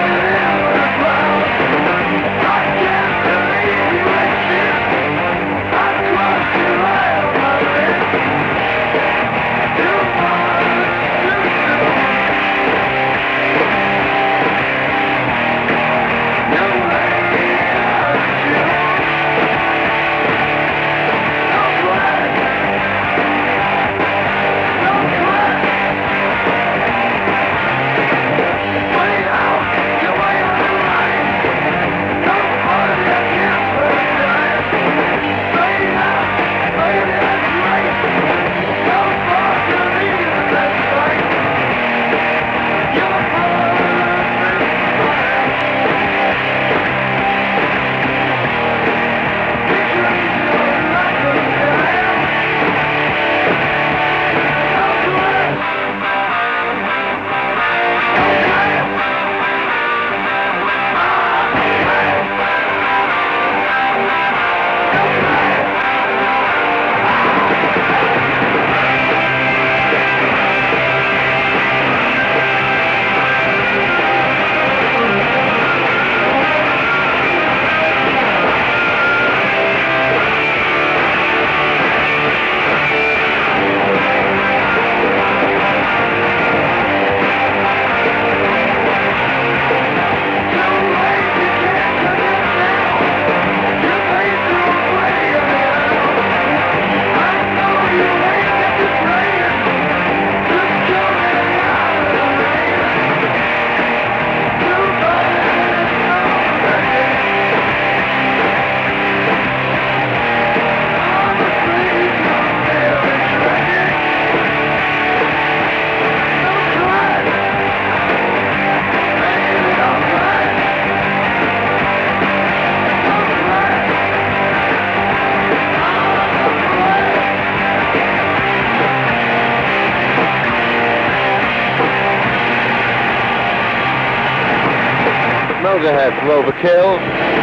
Motorhead from Overkill.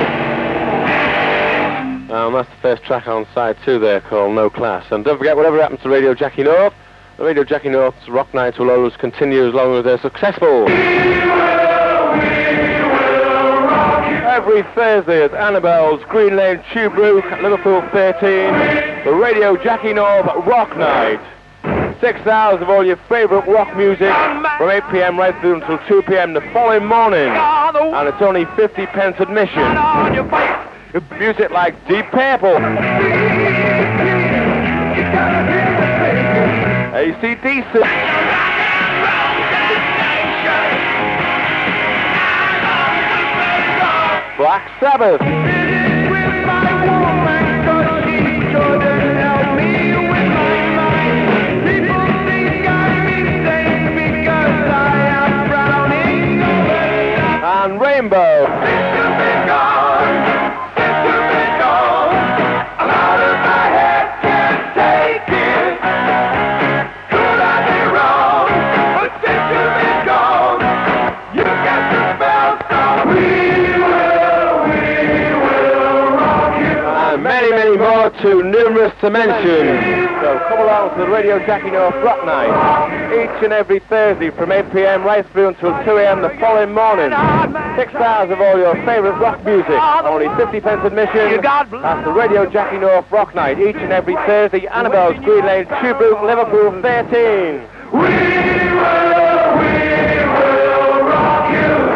That's the first track on side 2 there, called No Class. And don't forget, whatever happens to Radio Jackie North, the Radio Jackie North's Rock Nights will always continue as long as they're successful. We will rock you. Every Thursday at Annabelle's, Green Lane, Tubrook, Liverpool 13, the Radio Jackie North Rock Night. 6 hours of all your favourite rock music from 8 p.m. right through until 2 p.m. the following morning. And it's only 50 pence admission. Music like Deep Purple, AC/DC, Black Sabbath, and Rainbow. Many more too numerous to mention. So come along to the Radio Jackie North Rock Night each and every Thursday from 8 p.m. right through until 2 a.m. the following morning. 6 hours of all your favourite rock music, only 50 pence admission. That's the Radio Jackie North Rock Night each and every Thursday. Annabelle's, Green Lane, Tubrook, Liverpool 13. We will rock you.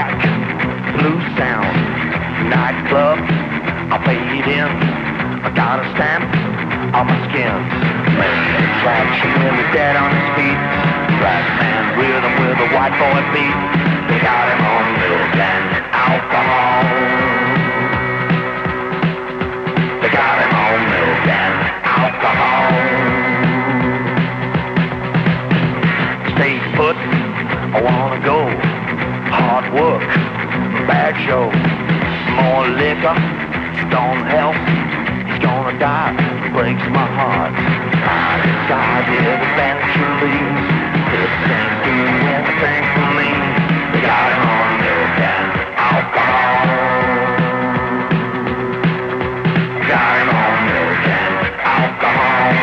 black, blue sound, nightclub, I paid in, I got a stamp on my skin. Attraction with the dead on his feet, black man rhythm with a white boy beat. They got him on milk and alcohol. They got him on milk and alcohol. Stay put, I wanna go. Hard work, bad show. More liquor, don't help. He's gonna die, breaks my heart. God eventually, this ain't doing anything for me. They got him on milk and alcohol. Got him on milk and alcohol.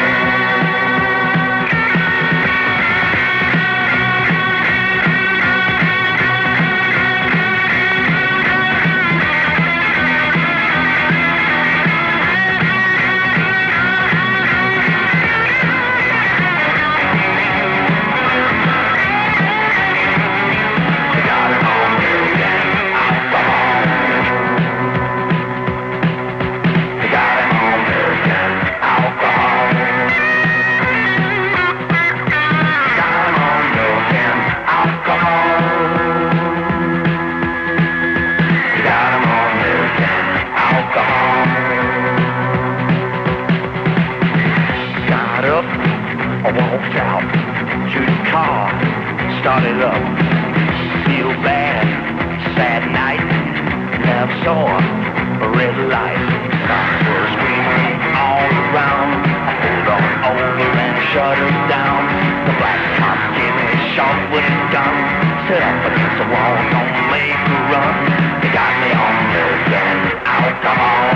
Started up, feel bad, sad night, never saw a red light. Sounds were screaming all around. I pulled on over and shut her down. The black cop gave me a shot with his gun. Set up against the wall, don't make a run. They got me on milk and alcohol.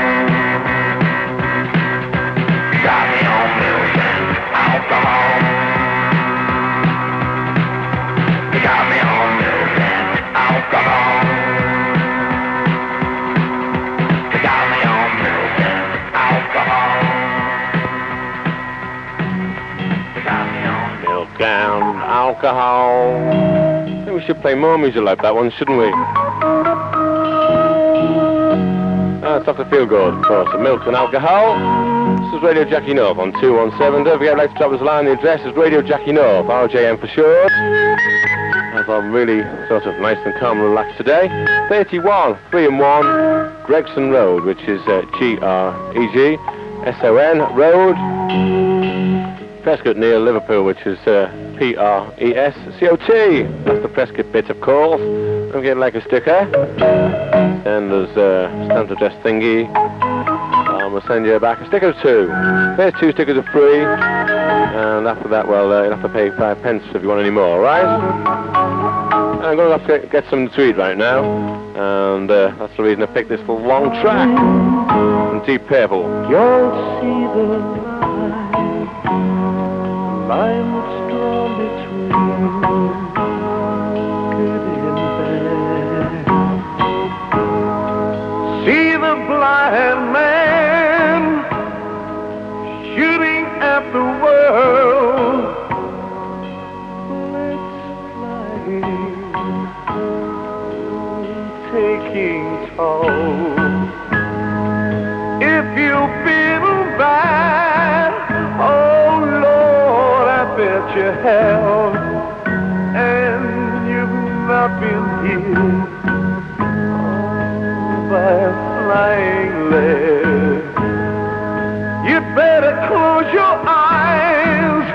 Got me on milk and alcohol. Got me on milk and alcohol. They got me on milk and alcohol. They got me on Milk and alcohol. I think we should play more music like that one, shouldn't we? It's Dr. Feelgood, of course. Milk and alcohol. This is Radio Jackie North on 217. Don't forget, like to drop us a line. The address is Radio Jackie North, RJM for short. I'm really sort of nice and calm and relaxed today. 31, 3 and 1, Gregson Road, which is Gregson Road. Prescott near Liverpool, which is Prescott. That's the Prescott bit, of course. Don't get like a sticker. And there's a stamp address thingy. We'll send you back a sticker or two. First 2 stickers are free. And after that, well, you'll have to pay 5 pence if you want any more, alright? I'm going to have to get something to eat right now, and that's the reason I picked this long track from Deep Purple. You'll see the line that's drawn between good and bad. See the blind man shooting at the world. Taking toll. If you've been bad, oh Lord, I bet you have, and you've not been healed by a flying lead. You better close your eyes.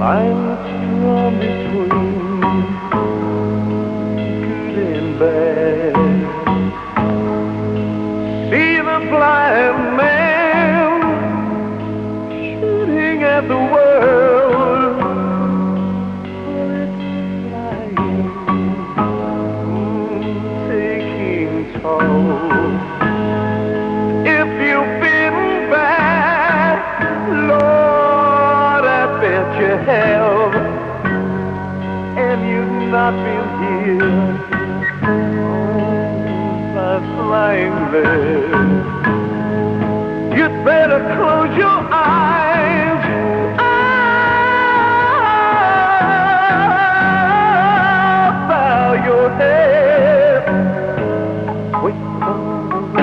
lines drawn between good and bad. See the blind man shooting at the world, bullets flying, taking toll. If you've been bad, Lord, I bet you have, and you've not been here by flying there. You'd better close your eyes. Bow your head. Wait for the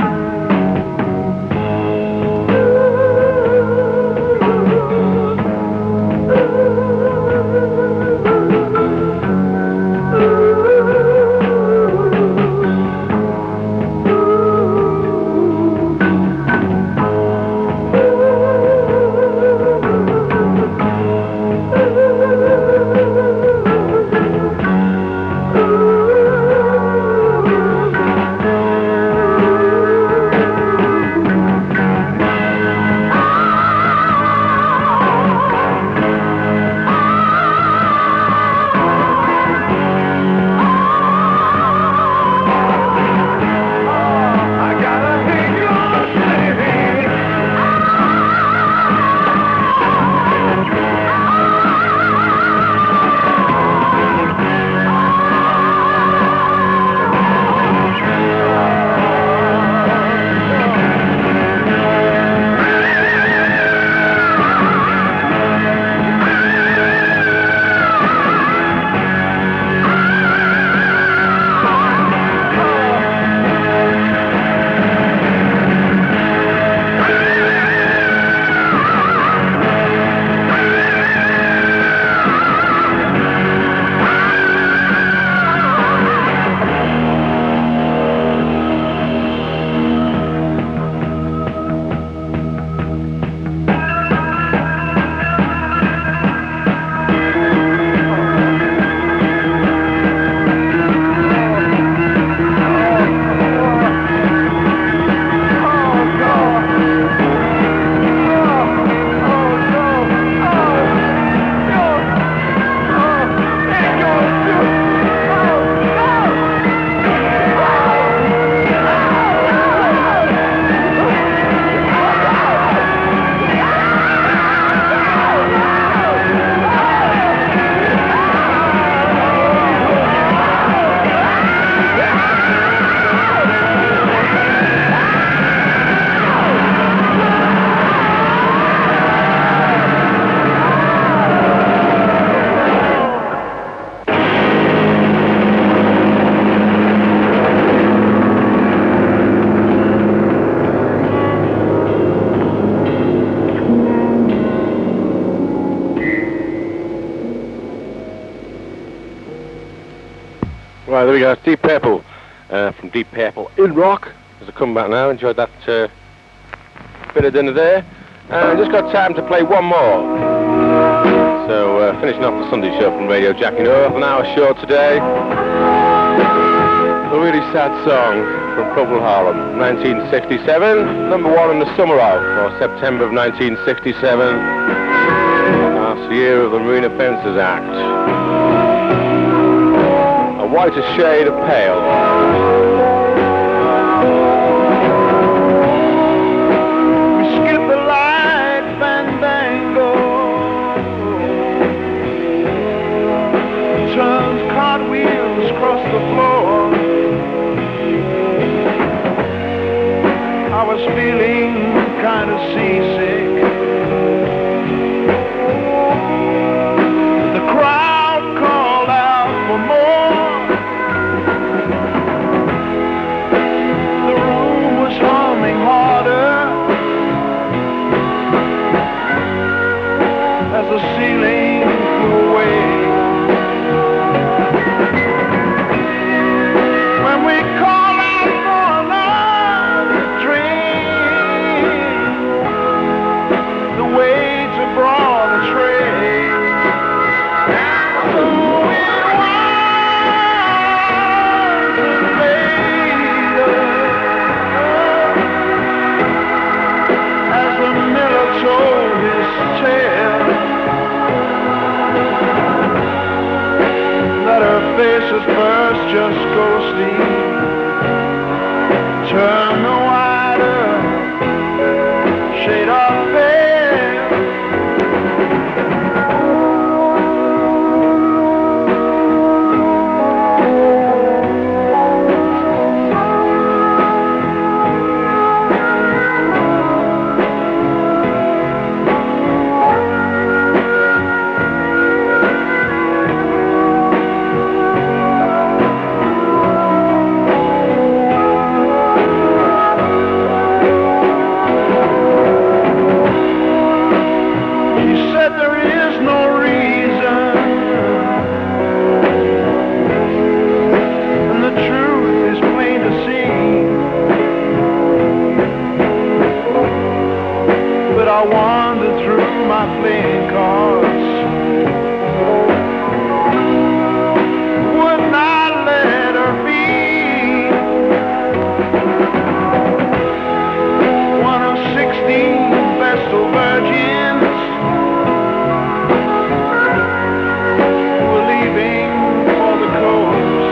Right, there we go. Deep Purple from Deep Purple in Rock. As I come back now, enjoyed that bit of dinner there. Just got time to play one more. So finishing off the Sunday show from Radio Jackie North, an hour show today. A really sad song from Procol Harum, 1967, number one in the summer of, or September of 1967. Last year of the Marine Offences Act. A whiter shade of pale. We skip the light fandango, turns cartwheels across the floor. I was feeling kind of seasick. The crowd called out for more. The room was humming harder as the ceiling flew away. When we call out for another drink, faces first just go sleep. Turn the wider shade of pale. I wandered through my playing cards. Would not let her be one of 16 Vestal virgins who were leaving for the coast.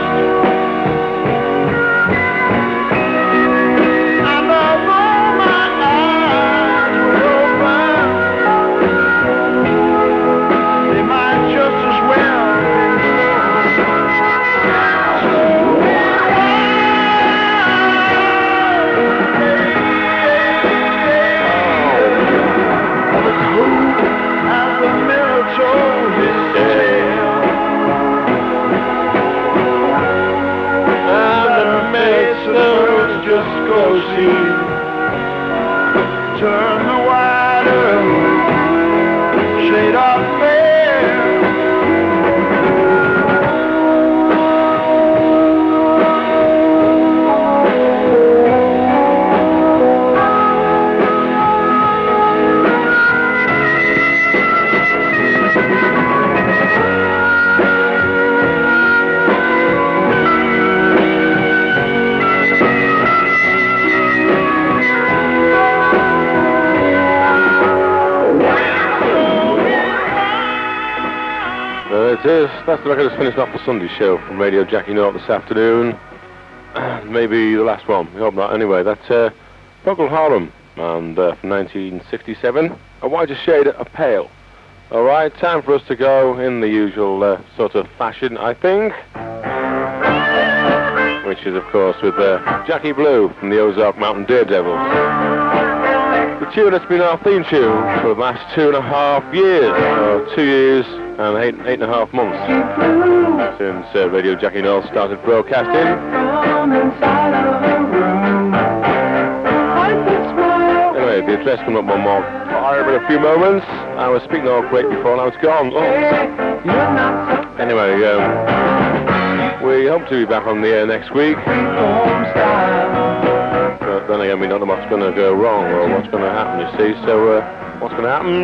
Just go see. Turn the wider shade of pale. It is. That's the record that's finished off the Sunday show from Radio Jackie North this afternoon. Maybe the last one. We hope not. Anyway, that's Procol Harum, and from 1967, A Whiter Shade of Pale. All right, time for us to go in the usual sort of fashion, I think. Which is, of course, with Jackie Blue from the Ozark Mountain Daredevils. The tune that's been our theme tune for the last 2.5 years, or 2 years and 8.5 months since Radio Jackie North started broadcasting. Anyway, the address coming up one more fire in a few moments. I was speaking all great before, now it's gone. Oh. Anyway, we hope to be back on the air next week. But then again, we don't know what's going to go wrong or what's going to happen, you see. So, what's going to happen?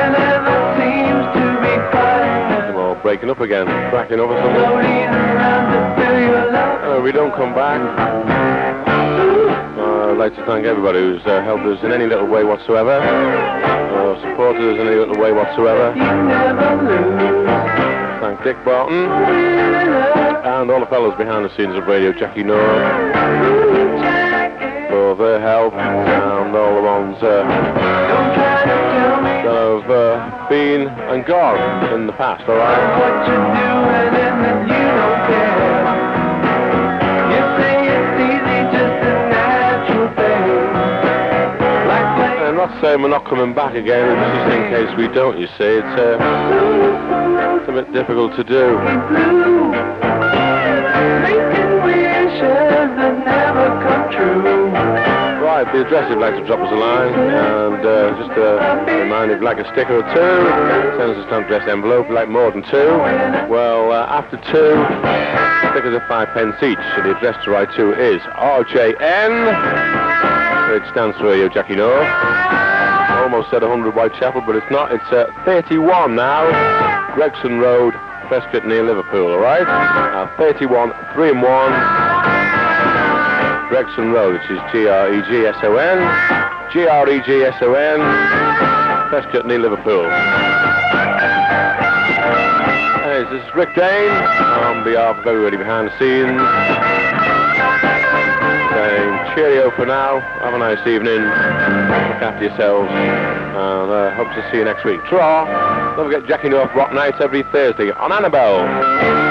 Well, breaking up again, cracking up or something. We don't come back. I'd like to thank everybody who's helped us in any little way whatsoever, or supported us in any little way whatsoever. Thank Dick Barton and all the fellows behind the scenes of Radio Jackie North for their help, and all the ones that have been and gone in the past, alright? I'm not saying we're not coming back again, it's just in case we don't, you see. It's a bit difficult to do. Right, the address if you'd like to drop us a line, and just a reminder, if you'd like a sticker or two, send us a stamp address envelope. If you'd like more than two, well, after two, stickers are 5 pence each, so the address to write to is RJN, it stands for Radio Jackie North. Almost said 100 Whitechapel, but it's not, it's 31 now, Gregson Road, Prescott near Liverpool, alright? 31 3-1 Gregson Road, which is Gregson, Prescott near Liverpool. guys, this is Rick Dane on behalf of everybody behind the scenes. Saying cheerio for now. Have a nice evening. Look after yourselves. And hope to see you next week. Ta-ra! Don't forget Jackie North Rock Nights every Thursday on Annabelle.